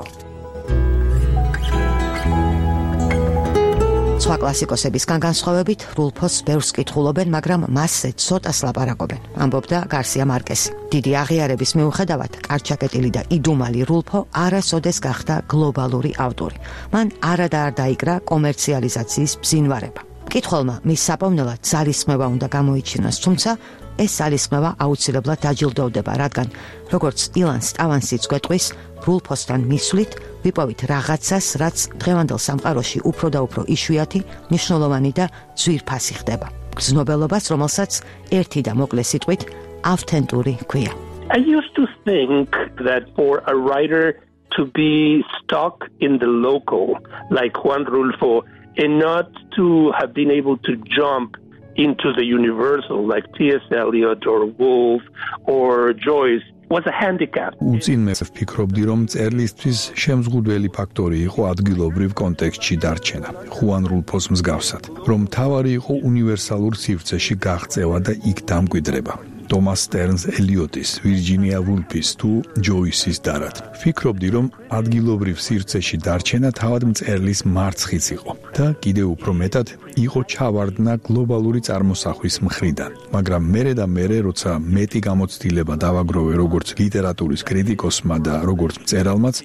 სხვა კლასიკოსებისგან განსხვავებით, რულფოს ბევრს კითხულობენ, მაგრამ მასზე ცოტას ლაპარაკობენ, ამბობდა გარსია მარკესი. დიდი აღიარების მიუხედავად, კარჩაკეტილი და იდუმალი რულფო არასოდეს გახდა გლობალური ავტორი. მან არადა არ დაიკრა კომერციალიზაციის ბზინვარება. მკითხველმა მის საპოვნელად ძალისხმევა უნდა გამოიჩინოს, თუმცა ეს ძალისხმევა აუცილებლად დაჯილდოვდება, რადგან როგორც ილან სტავანსიც გვეტყვის, რულფოსთან მისვლით ვიპოვით რაღაცას, რაც დღევანდელ სამყაროში უფრო და უფრო იშვიათი, მნიშვნელოვანი და ძვირფასი ხდება. გრძნობელობას, რომელსაც ერთი და მოკლე სიტყვით ავთენტური ჰქვია. I used to think that for a writer to be stuck in the local, like Juan Rulfo, and not to have been able to jump into the universal, like T.S. Eliot or Woolf or Joyce, was a handicap. უწინმეს ვფიქრობდი, რომ მწერლისთვის შემზღუდველი ფაქტორი იყო ადგილობრივ კონტექსტში დარჩენა, ხუან რულფოს მსგავსად, რომ თავარი იყო უნივერსალურ სივრცეში გაღწევა და იქ დამკვიდრება. თომას სტერნს ელიოტის, ვირჯინია ვულფის თუ ჯოისის დარად. ვფიქრობდი, რომ ადგილობრივ სივრცეში დარჩენა თავად მწერლის მარცხიც იყო და კიდევ უფრო მეტად იყო ჩავარდნა გლობალური წარმოსახვის მხრიდან. მაგრამ მერე და მერე, როცა მეტი გამოცდილება დავაგროვე როგორც ლიტერატურის კრიტიკოსმა და როგორც მწერალმაც,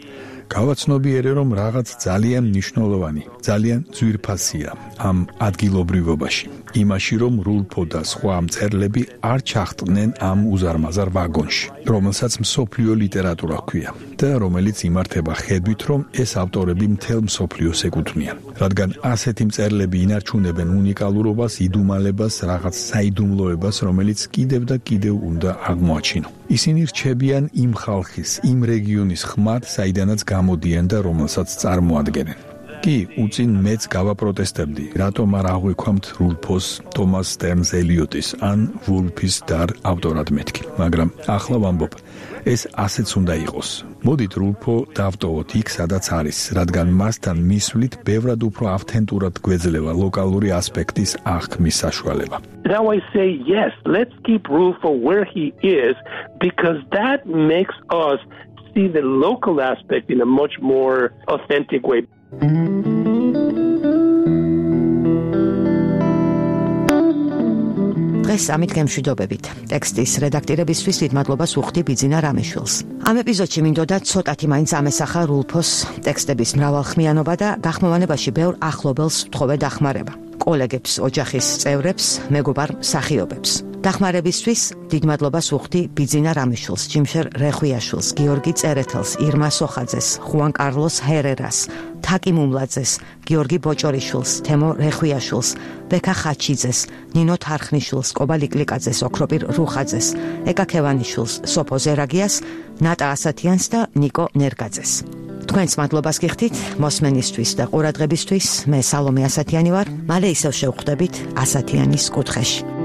გავაცნობიერე, რომ რაღაც ძალიან მნიშვნელოვანი, ძალიან ძვირფასია ამ ადგილობრივობაში. იმაში, რომ რულფო და სხვა მწერლები არ ჩახტნენ ამ უზარმაზარ ვაგონში, რომელსაც მსოფლიო ლიტერატურა ჰქვია და რომელიც იმართება ხედვით, რომ ეს ავტორები მთელ მსოფლიოს ეკუთვნიან. რადგან ასეთი მწერლები ინარჩუნებენ უნიკალურობას, იდუმალებას, რაღაც საიდუმლოებას, რომელიც კიდევ და კიდევ უნდა აღმოაჩინო. ისინი რჩებიან იმ ხალხის, იმ რეგიონის ხმად, საიდანაც გამოდიან და რომელსაც წარმოადგენენ. კი, უწინ მეც გავაპროტესტებდი, რატომ არ აღვიქვამთ რულფოს, თომას სტერნს ელიოტის ან ვულფის დარ ავტორად მეთქი, მაგრამ ახლა ვამბობ, ეს ასეც უნდა იყოს. მოდით რულფო დავტოვოთ იქ, სადაც არის, რადგან მასთან მისვლით ბევრად უფრო ავთენტურად გვეძლევა ლოკალური ასპექტის აღქმის საშუალება. Now I say yes, let's keep Rulfo where he is because that makes us see the local aspect in a much more authentic way. დღეს ამით გემშვიდობებით. ტექსტის რედაქტირებისთვის დიდ მადლობას ვუხდი ბიძინა რამიშვილს. ამ ეპიზოდში მინდოდა ცოტათი მაინც ამესახა რულფოს ტექსტების მრავალხმიანობა და გახმოვანებაში ბევრ ახლობელს ვთხოვე დახმარება. კოლეგებს, ოჯახის წევრებს, მეგობარ მსახიობებს. დახმარებისთვის დიდ მადლობას ვუხდი ბიძინა რამიშვილს, ჯიმშერ რეხვიაშვილს, გიორგი წერეთელს, ირმა სოხაძეს, ხუან კარლოს ჰერერას, თაკი მუმლაძეს, გიორგი ბოჭორიშვილს, თემო რეხვიაშვილს, ბექა ხაჩიძეს, ნინო თარხნიშვილს, კობა ლიკლიკაძეს, ოქროპირ რუხაძეს, ეკა ქევანიშვილს, სოფო ზერაგიას, ნატა ასათიანს და ნიკო ნერგაძეს. თქვენს მადლობას გიხდით მოსმენისთვის და ყურადღებისთვის. მე სალომე ასათიანი ვარ. მალე ისევ შევხვდებით ასათიანის კუთხეში.